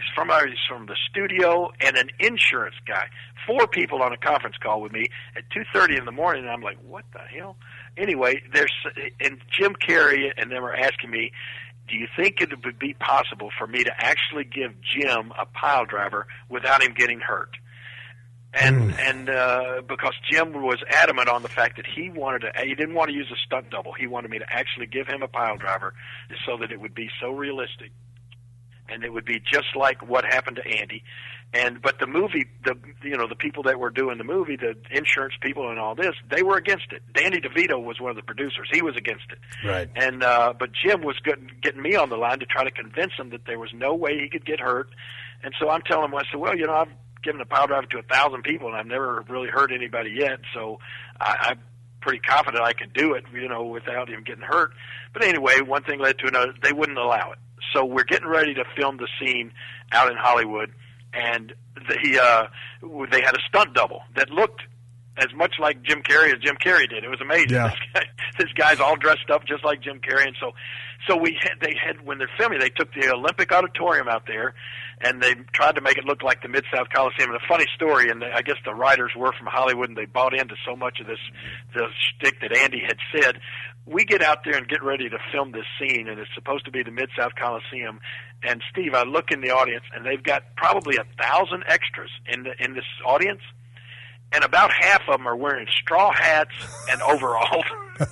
studio and an insurance guy. 4 people on a conference call with me at 2:30 in the morning, and I'm like, what the hell? Anyway, and Jim Carrey and them are asking me, do you think it would be possible for me to actually give Jim a pile driver without him getting hurt? And because Jim was adamant on the fact that he didn't want to use a stunt double. He wanted me to actually give him a pile driver so that it would be so realistic. And it would be just like what happened to Andy. But the movie, the people that were doing the movie, the insurance people and all this, they were against it. Danny DeVito was one of the producers. He was against it. Right. And but Jim was getting me on the line to try to convince him that there was no way he could get hurt. And so I'm telling him, I said, well, I've given a pile driver to 1,000 people, and I've never really hurt anybody yet. So I'm pretty confident I can do it, without him getting hurt. But anyway, one thing led to another. They wouldn't allow it. So we're getting ready to film the scene out in Hollywood, and they had a stunt double that looked as much like Jim Carrey as Jim Carrey did. It was amazing. Yeah. This guy's all dressed up just like Jim Carrey, and so they had when they're filming, they took the Olympic Auditorium out there, and they tried to make it look like the Mid-South Coliseum. And a funny story, and I guess the writers were from Hollywood, and they bought into so much of the shtick that Andy had said. We get out there and get ready to film this scene, and it's supposed to be the Mid-South Coliseum. And Steve, I look in the audience, and they've got probably 1,000 extras in this audience, and about half of them are wearing straw hats and overalls.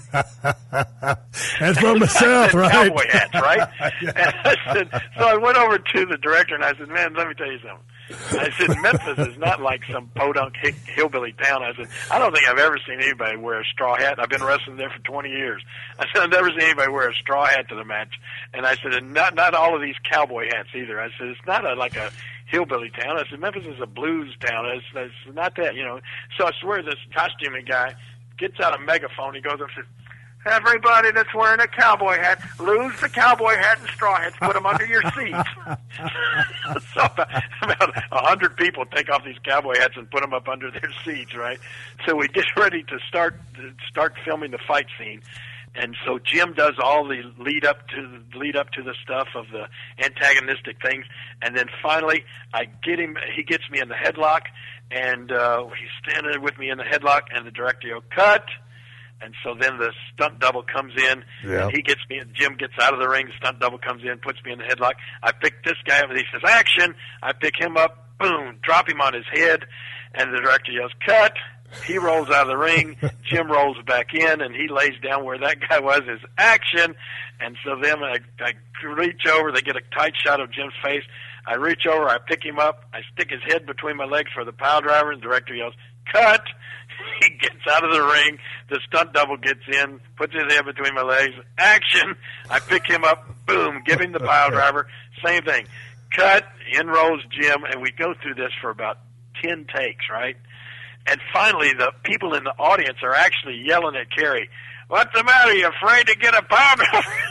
That's from the South, right? Cowboy hats, right? Yeah. So I went over to the director, and I said, man, let me tell you something. I said, Memphis is not like some podunk hillbilly town. I said, I don't think I've ever seen anybody wear a straw hat. I've been wrestling there for 20 years. I said, I've never seen anybody wear a straw hat to the match. And I said, and not all of these cowboy hats either. I said, it's not like a hillbilly town. I said, Memphis is a blues town. It's not that, So I swear this costuming guy gets out a megaphone. He goes up and says, everybody that's wearing a cowboy hat, lose the cowboy hat and straw hats, put them under your seats. So about 100 people take off these cowboy hats and put them up under their seats, right? So we get ready to start filming the fight scene. And so Jim does all the lead up to the stuff of the antagonistic things, and then finally he gets me in the headlock, and he's standing with me in the headlock, and the director goes, cut. And so then the stunt double comes in, and Jim gets out of the ring, the stunt double comes in, puts me in the headlock. I pick this guy up, and he says, action! I pick him up, boom, drop him on his head, and the director yells, cut! He rolls out of the ring, Jim rolls back in, and he lays down where that guy was, his action. And so then I reach over, they get a tight shot of Jim's face. I reach over, I pick him up, I stick his head between my legs for the pile driver, and the director yells, cut! He gets out of the ring, the stunt double gets in, puts his head between my legs, action! I pick him up, boom, give him the pile driver, same thing. Cut, in rolls Jim, and we go through this for about 10 takes, right? And finally, the people in the audience are actually yelling at Kerry, "What's the matter? You afraid to get a pound?"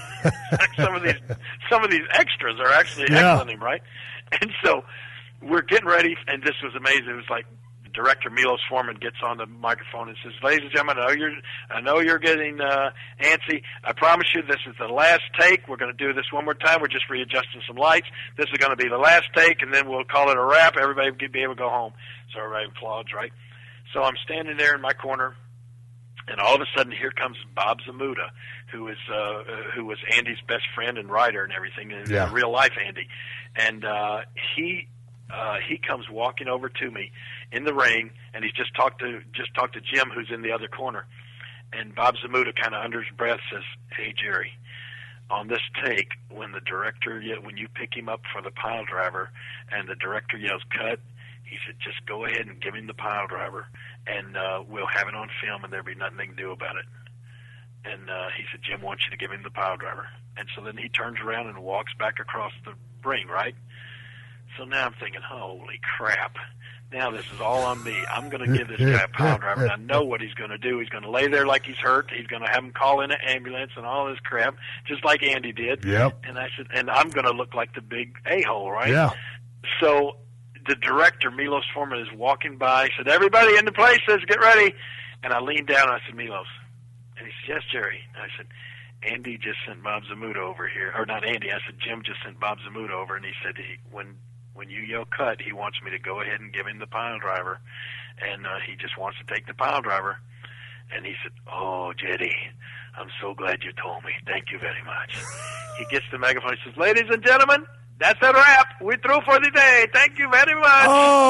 some of these extras are actually echoing him, right? And so we're getting ready, and this was amazing. It was like Director Milos Forman gets on the microphone and says, "Ladies and gentlemen, I know you're getting antsy. I promise you this is the last take. We're going to do this one more time. We're just readjusting some lights. This is going to be the last take, and then we'll call it a wrap. Everybody will be able to go home." So everybody applauds, right? So I'm standing there in my corner, and all of a sudden here comes Bob Zmuda, who was Andy's best friend and writer and everything, in real life Andy. And he comes walking over to me in the ring, and he's just talked to Jim, who's in the other corner. And Bob Zmuda kind of under his breath says, "Hey, Jerry, on this take, when you pick him up for the pile driver and the director yells cut, he said, just go ahead and give him the pile driver, and we'll have it on film, and there'll be nothing they can do about it." And he said, "Jim wants you to give him the pile driver." And so then he turns around and walks back across the ring, right? So now I'm thinking, holy crap. Now this is all on me. I'm going to give this guy a pile driver, and I know what he's going to do. He's going to lay there like he's hurt. He's going to have him call in an ambulance and all this crap, just like Andy did. Yep. And I said, and I'm going to look like the big a-hole, right? Yeah. So the director, Milos Forman, is walking by. He said, "Everybody in the places, get ready." And I leaned down and I said, "Milos." And he said, "Yes, Jerry." And I said, "Andy just sent Bob Zmuda over here." Or not Andy. I said, "Jim just sent Bob Zmuda over." And he said, when you yell cut, he wants me to go ahead and give him the pile driver. And he just wants to take the pile driver. And he said, "Oh, Jetty, I'm so glad you told me. Thank you very much." He gets the megaphone. He says, "Ladies and gentlemen, that's a wrap. We're through for the day. Thank you very much."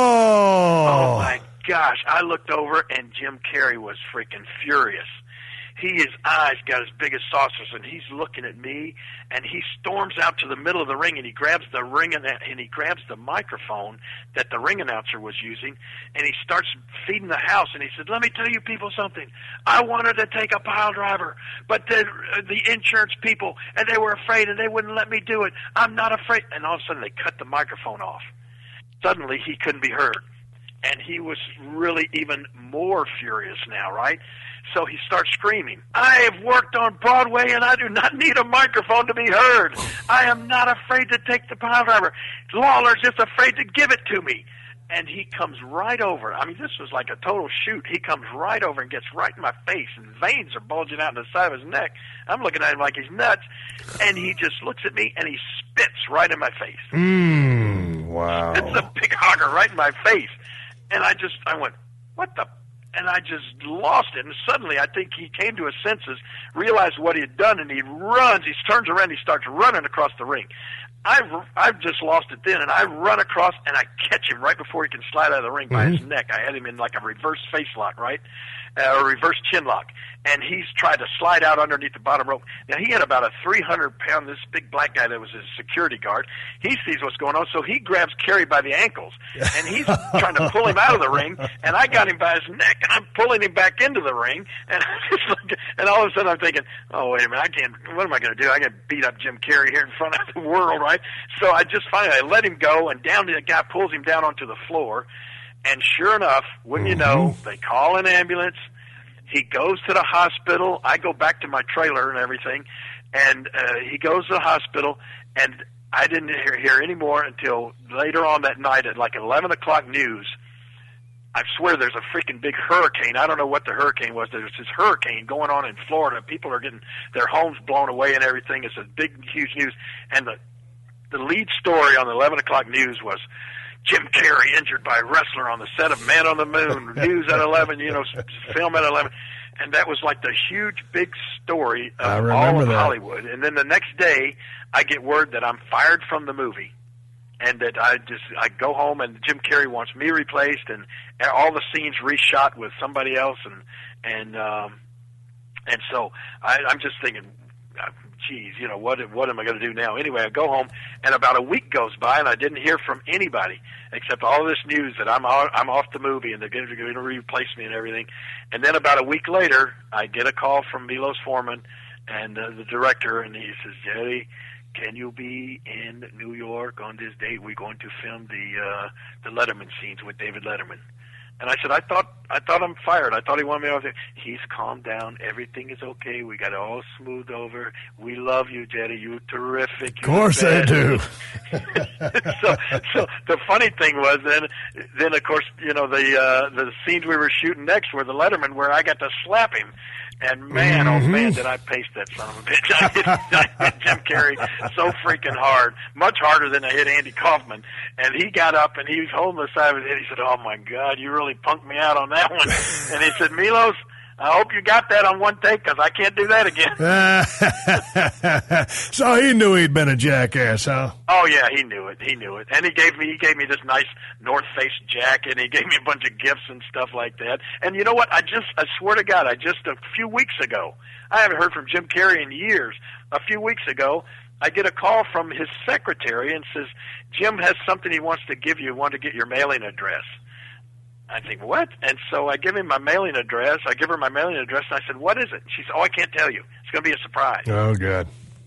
Oh, my gosh. I looked over, and Jim Carrey was freaking furious. His eyes got as big as saucers, and he's looking at me, and he storms out to the middle of the ring, and he grabs the ring, and he grabs the microphone that the ring announcer was using, and he starts feeding the house, and he said, "Let me tell you people something. I wanted to take a pile driver, but the insurance people, and they were afraid, and they wouldn't let me do it. I'm not afraid." And all of a sudden, they cut the microphone off. Suddenly, he couldn't be heard, and he was really even more furious now, right? So he starts screaming, "I have worked on Broadway, and I do not need a microphone to be heard. I am not afraid to take the pile driver. Lawler's just afraid to give it to me." And he comes right over. I mean, this was like a total shoot. He comes right over and gets right in my face, and veins are bulging out in the side of his neck. I'm looking at him like he's nuts, and he just looks at me, and he spits right in my face. Wow. It's a big hogger right in my face. And I went, "What the?" And I just lost it. And suddenly I think he came to his senses, realized what he had done, and he runs. He turns around, he starts running across the ring. I've just lost it then, and I run across, and I catch him right before he can slide out of the ring by his neck. I had him in like a reverse face lock, right? A reverse chin lock. And he's tried to slide out underneath the bottom rope. Now, he had about a 300-pound, this big black guy that was his security guard. He sees what's going on, so he grabs Kerry by the ankles, and he's trying to pull him out of the ring, and I got him by his neck, and I'm pulling him back into the ring, and all of a sudden I'm thinking, oh, wait a minute, what am I going to do? I got to beat up Jim Carrey here in front of the world, right? So I let him go, and the guy pulls him down onto the floor, and sure enough, wouldn't you know, they call an ambulance. He goes to the hospital. I go back to my trailer and everything, and he goes to the hospital, and I didn't hear any more until later on that night at like 11 o'clock news. I swear there's a freaking big hurricane. I don't know what the hurricane was. There's this hurricane going on in Florida. People are getting their homes blown away and everything. It's a big, huge news. And the lead story on the 11 o'clock news was Jim Carrey injured by a wrestler on the set of Man on the Moon. News at 11, film at 11. And that was like the huge, big story of all of Hollywood. And then the next day, I get word that I'm fired from the movie. And that I go home and Jim Carrey wants me replaced and all the scenes reshot with somebody else. And so I'm just thinking, geez, what am I going to do now? Anyway, I go home, and about a week goes by, and I didn't hear from anybody except all this news that I'm off the movie, and they're going to replace me and everything. And then about a week later, I get a call from Milos Forman and the director, and he says, "Jerry, can you be in New York on this date? We're going to film the Letterman scenes with David Letterman. And I said, I thought I'm fired. I thought he wanted me over there. He's calmed down. Everything is okay. We got it all smoothed over. We love you, Jetty. You're terrific. Of course they do. so the funny thing was then of course, the scenes we were shooting next were the Letterman, where I got to slap him. And man, oh man, did I pace that son of a bitch. I hit Jim Carrey so freaking hard, much harder than I hit Andy Kaufman. And he got up and he was holding the side of his head. He said, oh my God, you really punked me out on that one. And he said, Milos, I hope you got that on one take, because I can't do that again. So he knew he'd been a jackass, huh? Oh yeah, he knew it. And he gave me this nice North Face jacket, and he gave me a bunch of gifts and stuff like that. And you know what? I swear to God, just a few weeks ago, I haven't heard from Jim Carrey in years. A few weeks ago, I get a call from his secretary and says, Jim has something he wants to give you. He wanted to get your mailing address. I think, what? And so I give him my mailing address. I give her my mailing address, and I said, what is it? She said, oh, I can't tell you. It's going to be a surprise. Oh, good.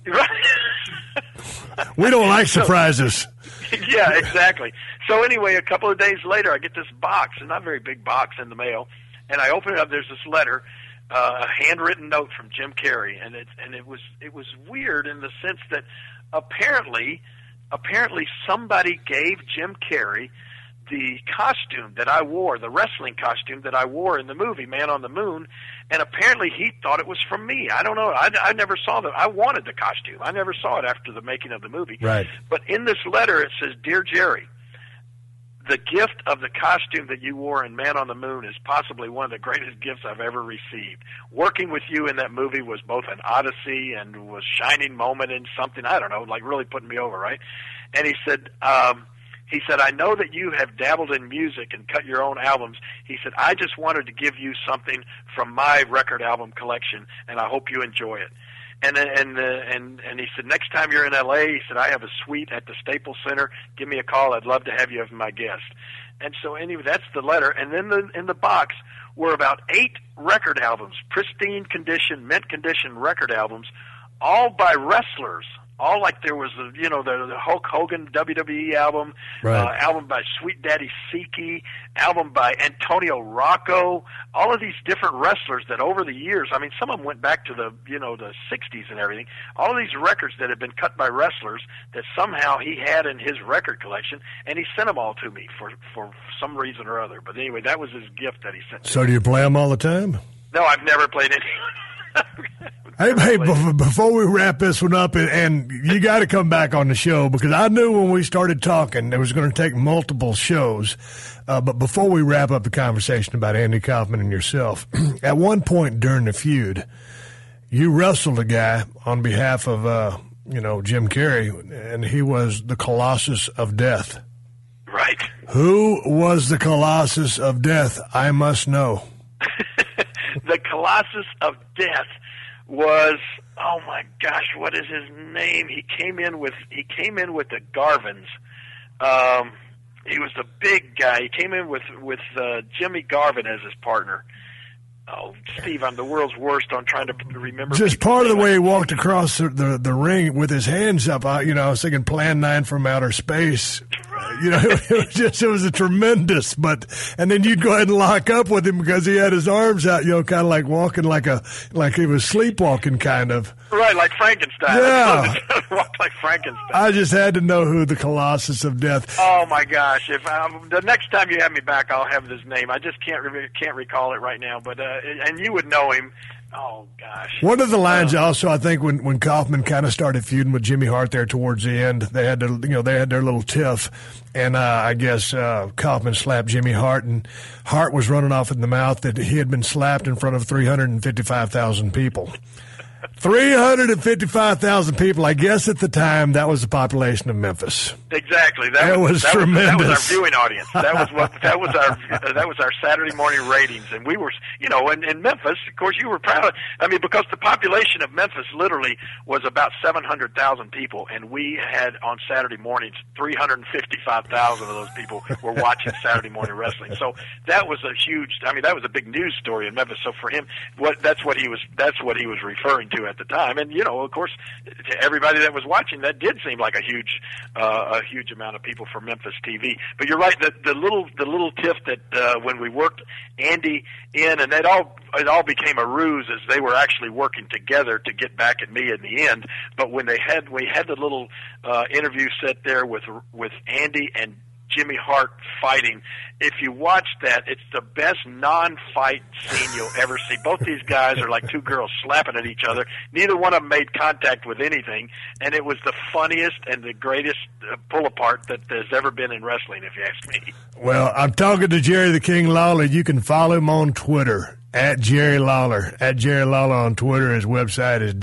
We don't like surprises. Yeah, exactly. So anyway, a couple of days later, I get this box, a not very big box, in the mail, and I open it up. There's this letter, a handwritten note from Jim Carrey, and it was weird in the sense that apparently somebody gave Jim Carrey the costume that I wore, the wrestling costume that I wore in the movie Man on the Moon, and apparently he thought it was from me. I don't know. I never saw I wanted the costume. I never saw it after the making of the movie. Right. But in this letter it says, Dear Jerry, the gift of the costume that you wore in Man on the Moon is possibly one of the greatest gifts I've ever received. Working with you in that movie was both an odyssey and was a shining moment in something, I don't know, like really putting me over, right? And he said, I know that you have dabbled in music and cut your own albums. He said, I just wanted to give you something from my record album collection, and I hope you enjoy it. And he said, next time you're in L.A., he said, I have a suite at the Staples Center. Give me a call. I'd love to have you as my guest. And so anyway, that's the letter. And then in the box were about 8 record albums, pristine condition, mint condition record albums, all by wrestlers. All like there was, the Hulk Hogan WWE album, right. Album by Sweet Daddy Siki, album by Antonio Rocco, all of these different wrestlers that over the years, I mean, some of them went back to the 60s and everything, all of these records that had been cut by wrestlers that somehow he had in his record collection, and he sent them all to me for some reason or other. But anyway, that was his gift that he sent. So do you play them all the time? No, I've never played any. Hey, before we wrap this one up, and you got to come back on the show, because I knew when we started talking there was going to take multiple shows. But before we wrap up the conversation about Andy Kaufman and yourself, at one point during the feud, you wrestled a guy on behalf of, Jim Carrey, and he was the Colossus of Death. Right. Who was the Colossus of Death? I must know. The Colossus of Death was, oh my gosh, what is his name? He came in with the Garvins. He was the big guy. He came in with Jimmy Garvin as his partner. Oh, Steve, I'm the world's worst on trying to remember. Just part of the way he walked across the ring with his hands up. I was thinking Plan 9 from outer space. It was a tremendous. And then you'd go ahead and lock up with him because he had his arms out. Kind of like walking like he was sleepwalking, kind of. Right, like Frankenstein. Yeah, walked like Frankenstein. I just had to know who the Colossus of Death. Oh my gosh! If the next time you have me back, I'll have his name. I just can't recall it right now. But and you would know him. Oh gosh! One of the lines also, I think, when Kaufman kind of started feuding with Jimmy Hart there towards the end, they had their little tiff, and I guess Kaufman slapped Jimmy Hart, and Hart was running off in the mouth that he had been slapped in front of 355,000 people. 355,000 people. I guess at the time that was the population of Memphis. Exactly. That was tremendous. That was our viewing audience. That was our Saturday morning ratings, and we were, in Memphis. Of course, you were proud. Because the population of Memphis literally was about 700,000 people, and we had on Saturday mornings 355,000 of those people were watching Saturday morning wrestling. So that was a huge. That was a big news story in Memphis. So for him, that's what he was referring to at the time. And, of course, to everybody that was watching, that did seem like a huge amount of people for Memphis TV. But you're right, the little tiff that when we worked Andy in, and it all became a ruse as they were actually working together to get back at me in the end. But when we had the little interview set there with Andy and Jimmy Hart fighting. If you watch that, it's the best non-fight scene you'll ever see. Both these guys are like two girls slapping at each other. Neither one of them made contact with anything, and it was the funniest and the greatest pull-apart that there's ever been in wrestling, if you ask me. Well, I'm talking to Jerry the King Lawler. You can follow him on Twitter, at Jerry Lawler. At Jerry Lawler on Twitter. His website is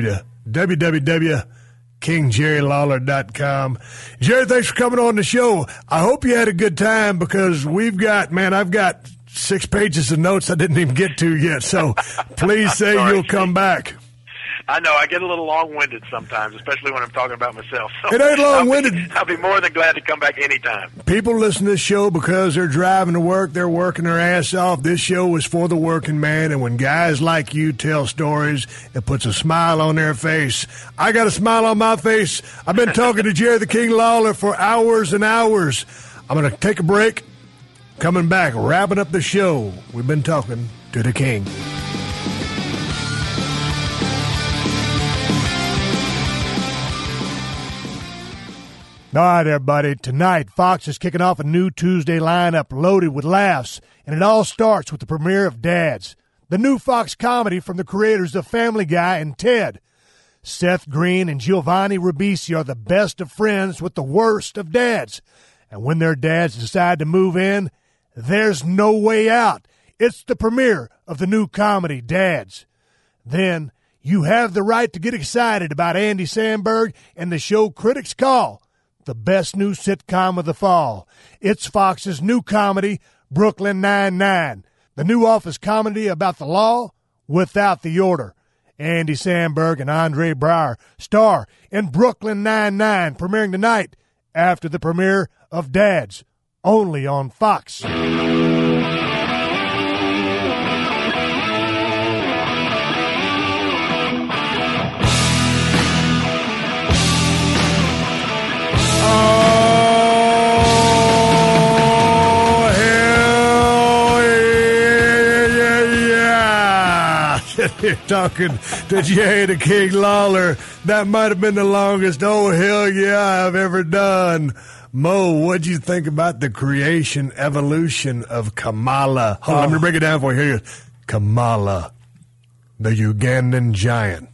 www.KingJerryLawler.com. Jerry, thanks for coming on the show. I hope you had a good time because I've got 6 pages of notes I didn't even get to yet, so please say you'll come back. I know, I get a little long-winded sometimes, especially when I'm talking about myself. So it ain't long-winded. I'll be more than glad to come back anytime. People listen to this show because they're driving to work, they're working their ass off. This show is for the working man, and when guys like you tell stories, it puts a smile on their face. I got a smile on my face. I've been talking to Jerry the King Lawler for hours and hours. I'm going to take a break. Coming back, wrapping up the show. We've been talking to the King. All right, everybody. Tonight, Fox is kicking off a new Tuesday lineup loaded with laughs, and it all starts with the premiere of Dads, the new Fox comedy from the creators of Family Guy and Ted. Seth Green and Giovanni Ribisi are the best of friends with the worst of dads, and when their dads decide to move in, there's no way out. It's the premiere of the new comedy, Dads. Then, you have the right to get excited about Andy Samberg and the show critics call the best new sitcom of the fall. It's Fox's new comedy, Brooklyn Nine-Nine, the new office comedy about the law without the order. Andy Samberg and Andre Braugher star in Brooklyn Nine-Nine, premiering tonight after the premiere of Dads, only on Fox. You're talking to Jerry the King Lawler. That might have been the longest "oh, hell yeah" I've ever done. Mo, what'd you think about the creation, evolution of Kamala? Hold on, let me break it down for you. Here, Kamala, the Ugandan giant.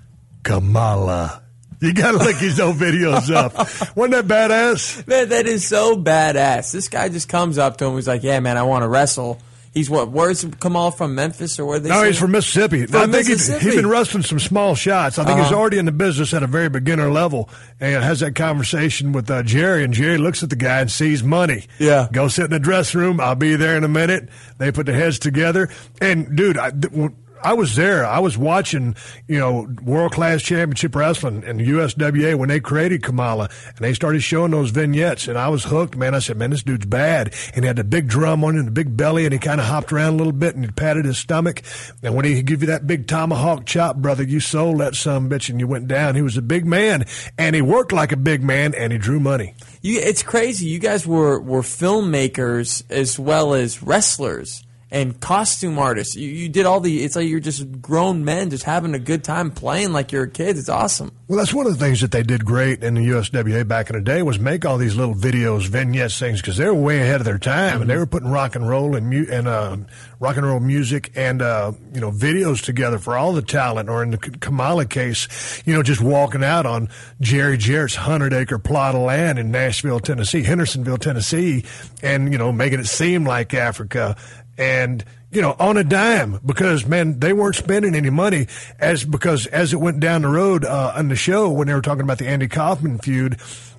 Kamala. You got to look his old videos up. Wasn't that badass? Man, that is so badass. This guy just comes up to him. He's like, yeah, man, I want to wrestle. He's what? Where's Kamal from? Memphis or where they? No, he's from Mississippi. I think he's been wrestling some small shots. I think he's already in the business at a very beginner level, and has that conversation with Jerry. And Jerry looks at the guy and sees money. Yeah, go sit in the dressing room. I'll be there in a minute. They put their heads together, and dude, I was there. I was watching, World Class Championship Wrestling and USWA when they created Kamala, and they started showing those vignettes, and I was hooked, man. I said, man, this dude's bad. And he had the big drum on him, the big belly, and he kind of hopped around a little bit, and he patted his stomach. And when he give you that big tomahawk chop, brother, you sold that sumbitch, and you went down. He was a big man, and he worked like a big man, and he drew money. It's crazy. You guys were filmmakers as well as wrestlers and costume artists. You did all it's like you're just grown men just having a good time playing like you're a kid. It's awesome. Well, that's one of the things that they did great in the USWA back in the day was make all these little videos, vignettes, things, because they were way ahead of their time, and they were putting rock and roll and rock and roll music and videos together for all the talent. Or in the Kamala case, just walking out on Jerry Jarrett's 100-acre plot of land in Nashville, Tennessee, Hendersonville, Tennessee, and making it seem like Africa. And, on a dime, because, man, they weren't spending any money because as it went down the road on the show when they were talking about the Andy Kaufman feud,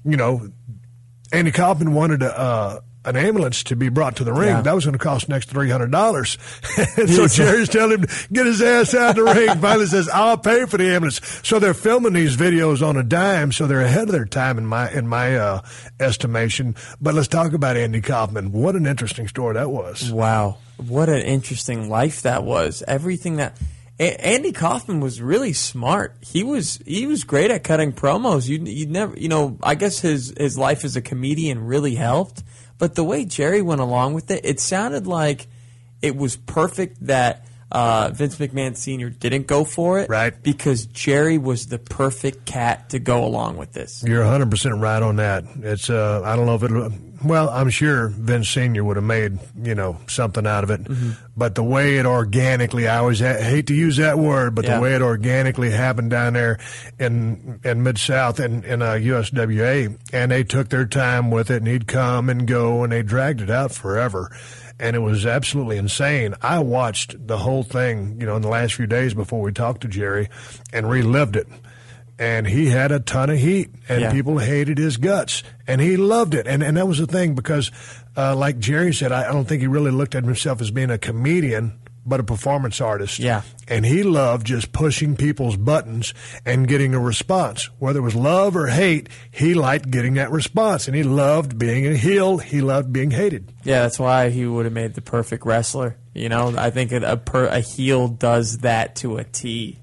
Andy Kaufman wanted an ambulance to be brought to the ring. Yeah. That was going to cost an extra $300. And so Jerry's telling him to get his ass out of the ring. Finally says, I'll pay for the ambulance. So they're filming these videos on a dime, so they're ahead of their time in my estimation. But let's talk about Andy Kaufman. What an interesting story that was. Wow. What an interesting life that was. Everything that... Andy Kaufman was really smart. He was great at cutting promos. You never, I guess his life as a comedian really helped. But the way Jerry went along with it, it sounded like it was perfect that Vince McMahon Sr. didn't go for it. Right. Because Jerry was the perfect cat to go along with this. You're 100% right on that. It's I don't know if it. Well, I'm sure Vince Sr. would have made something out of it, but the way it organically, I always hate to use that word, but the way it organically happened down there in Mid-South in USWA, and they took their time with it, and he'd come and go, and they dragged it out forever. And it was absolutely insane. I watched the whole thing, in the last few days before we talked to Jerry, and relived it. And he had a ton of heat, and people hated his guts, and he loved it. And that was the thing, because like Jerry said, I don't think he really looked at himself as being a comedian, but a performance artist. Yeah. And he loved just pushing people's buttons and getting a response. Whether it was love or hate, he liked getting that response, and he loved being a heel. He loved being hated. Yeah, that's why he would have made the perfect wrestler. I think a heel does that to a T.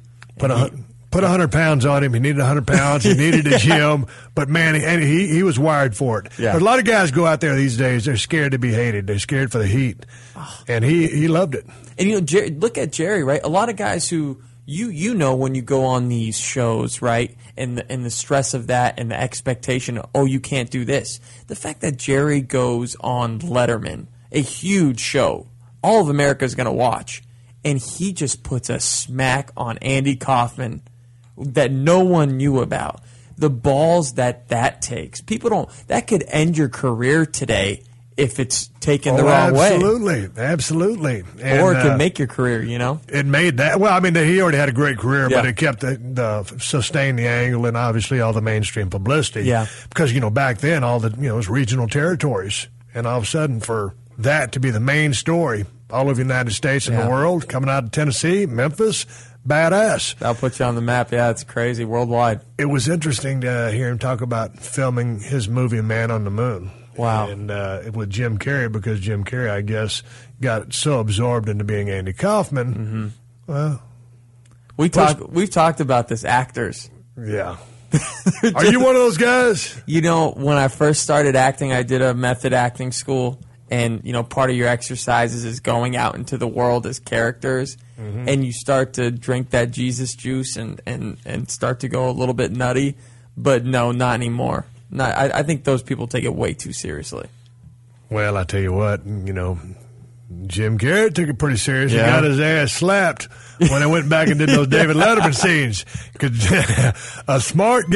Put 100 pounds on him. He needed 100 pounds. He needed a gym. But, man, he was wired for it. Yeah. But a lot of guys go out there these days, they're scared to be hated. They're scared for the heat. And he loved it. And, Jerry, look at Jerry, right? A lot of guys who, when you go on these shows, right, and the stress of that and the expectation of, you can't do this. The fact that Jerry goes on Letterman, a huge show, all of America is going to watch, and he just puts a smack on Andy Kaufman that no one knew about. The balls that takes. That could end your career today if it's taken the wrong way. Absolutely. And, or it can make your career, It made that. Well, I mean, he already had a great career, but it kept sustained the angle and obviously all the mainstream publicity. Yeah. Because, back then, all the, it was regional territories. And all of a sudden, for that to be the main story, all of the United States and the world, coming out of Tennessee, Memphis, badass. That'll put you on the map. Yeah, it's crazy. Worldwide. It was interesting to hear him talk about filming his movie Man on the Moon. Wow. And with Jim Carrey, because Jim Carrey, I guess, got so absorbed into being Andy Kaufman. Well, we've talked about this, actors. Yeah. Are you one of those guys? When I first started acting, I did a method acting school. And, part of your exercises is going out into the world as characters. And you start to drink that Jesus juice and start to go a little bit nutty. But no, not anymore. I think those people take it way too seriously. Well, I tell you what, Jim Carrey took it pretty serious. He got his ass slapped when I went back and did those David Letterman scenes. A smart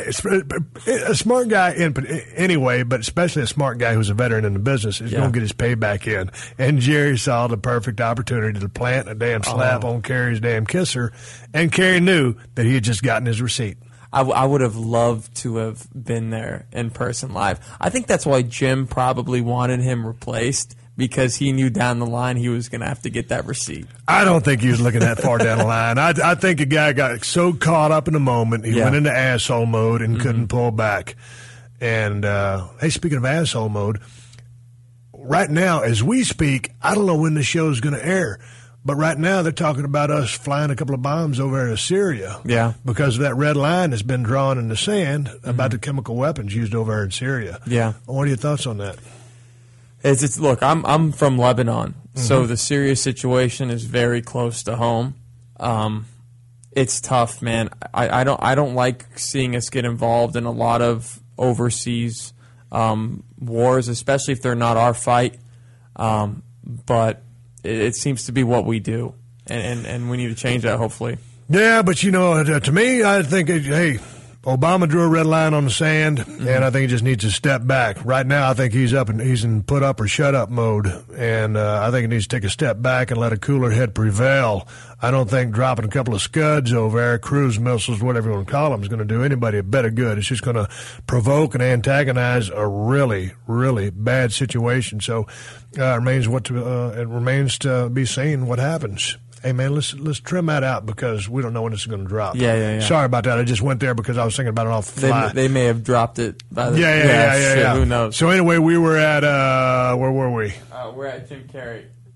guy anyway, but especially a smart guy who's a veteran in the business is going to get his payback in. And Jerry saw the perfect opportunity to plant a damn slap on Carrey's damn kisser, and Carrey knew that he had just gotten his receipt. I would have loved to have been there in person live. I think that's why Jim probably wanted him replaced, because he knew down the line he was going to have to get that receipt. I don't think he was looking that far down the line. I think a guy got so caught up in the moment, he went into asshole mode and couldn't pull back. And, hey, speaking of asshole mode, right now, as we speak, I don't know when the show is going to air. But right now they're talking about us flying a couple of bombs over to Syria. Yeah. Because of that red line that's been drawn in the sand about the chemical weapons used over there in Syria. Yeah. What are your thoughts on that? Look, I'm from Lebanon, so the Syria situation is very close to home. It's tough, man. I don't like seeing us get involved in a lot of overseas wars, especially if they're not our fight. But it seems to be what we do, and we need to change that, hopefully. Yeah, but to me, I think, hey, Obama drew a red line on the sand, and I think he just needs to step back. Right now, I think he's in put up or shut up mode, and I think he needs to take a step back and let a cooler head prevail. I don't think dropping a couple of Scuds over there, cruise missiles, whatever you want to call them, is going to do anybody a bit of good. It's just going to provoke and antagonize a really, really bad situation. So it remains to be seen what happens. Hey, man, let's trim that out because we don't know when this is going to drop. Yeah. Sorry about that. I just went there because I was thinking about it off the fly. They may have dropped it. By the Yeah. Who knows? So anyway, we were at where were we? We're at Jim Carrey.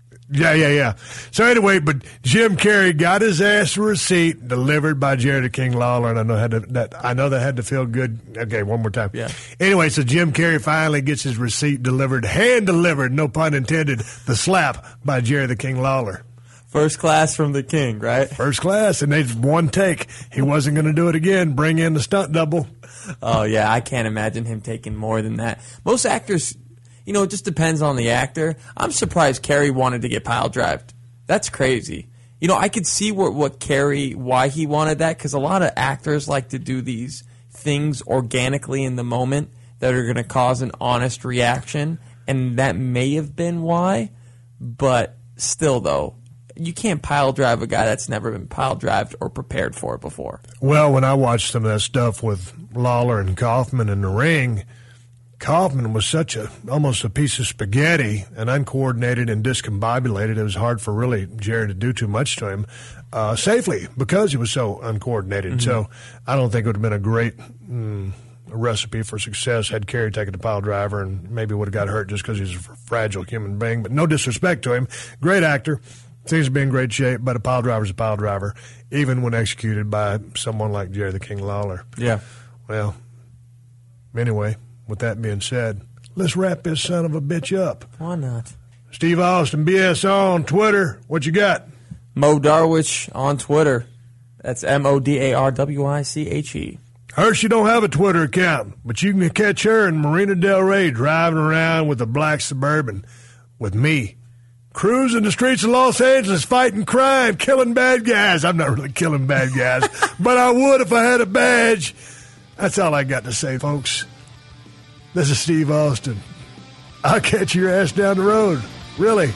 Yeah. So anyway, but Jim Carrey got his ass a receipt delivered by Jerry the King Lawler, and I know that had to feel good. Okay, one more time. Yeah. Anyway, so Jim Carrey finally gets his receipt delivered, hand delivered, no pun intended, the slap by Jerry the King Lawler. First class from the King, right? First class, and they one take. He wasn't going to do it again. Bring in the stunt double. Oh yeah, I can't imagine him taking more than that. Most actors. It just depends on the actor. I'm surprised Carrey wanted to get pile drived. That's crazy. I could see why he wanted that, because a lot of actors like to do these things organically in the moment that are going to cause an honest reaction, and that may have been why. But still, though, you can't pile drive a guy that's never been pile drived or prepared for it before. Well, when I watched some of that stuff with Lawler and Kaufman in the ring, Kaufman was almost a piece of spaghetti and uncoordinated and discombobulated. It was hard for really Jerry to do too much to him safely because he was so uncoordinated. Mm-hmm. So I don't think it would have been a great recipe for success had Carrey taken the pile driver, and maybe would have got hurt just because he's a fragile human being. But no disrespect to him. Great actor. Seems to be in great shape, but a pile driver's a pile driver, even when executed by someone like Jerry the King Lawler. Yeah. Well, anyway. With that being said, let's wrap this son of a bitch up. Why not? Steve Austin, BS on Twitter. What you got? Mo Darwish on Twitter. That's MODARWICHE. Hershey don't have a Twitter account, but you can catch her in Marina Del Rey driving around with a black Suburban with me. Cruising the streets of Los Angeles, fighting crime, killing bad guys. I'm not really killing bad guys, but I would if I had a badge. That's all I got to say, folks. This is Steve Austin. I'll catch your ass down the road. Really.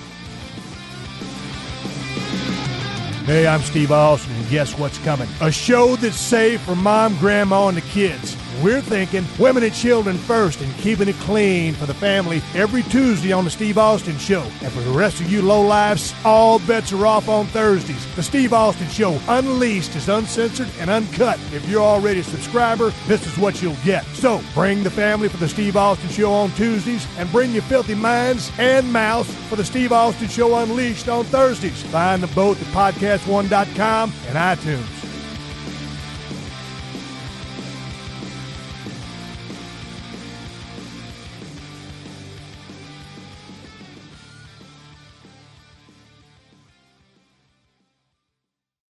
Hey, I'm Steve Austin, and guess what's coming? A show that's safe for mom, grandma, and the kids. We're thinking women and children first and keeping it clean for the family every Tuesday on The Steve Austin Show. And for the rest of you lowlifes, all bets are off on Thursdays. The Steve Austin Show Unleashed is uncensored and uncut. If you're already a subscriber, this is what you'll get. So bring the family for The Steve Austin Show on Tuesdays, and bring your filthy minds and mouths for The Steve Austin Show Unleashed on Thursdays. Find them both at podcast1.com and iTunes.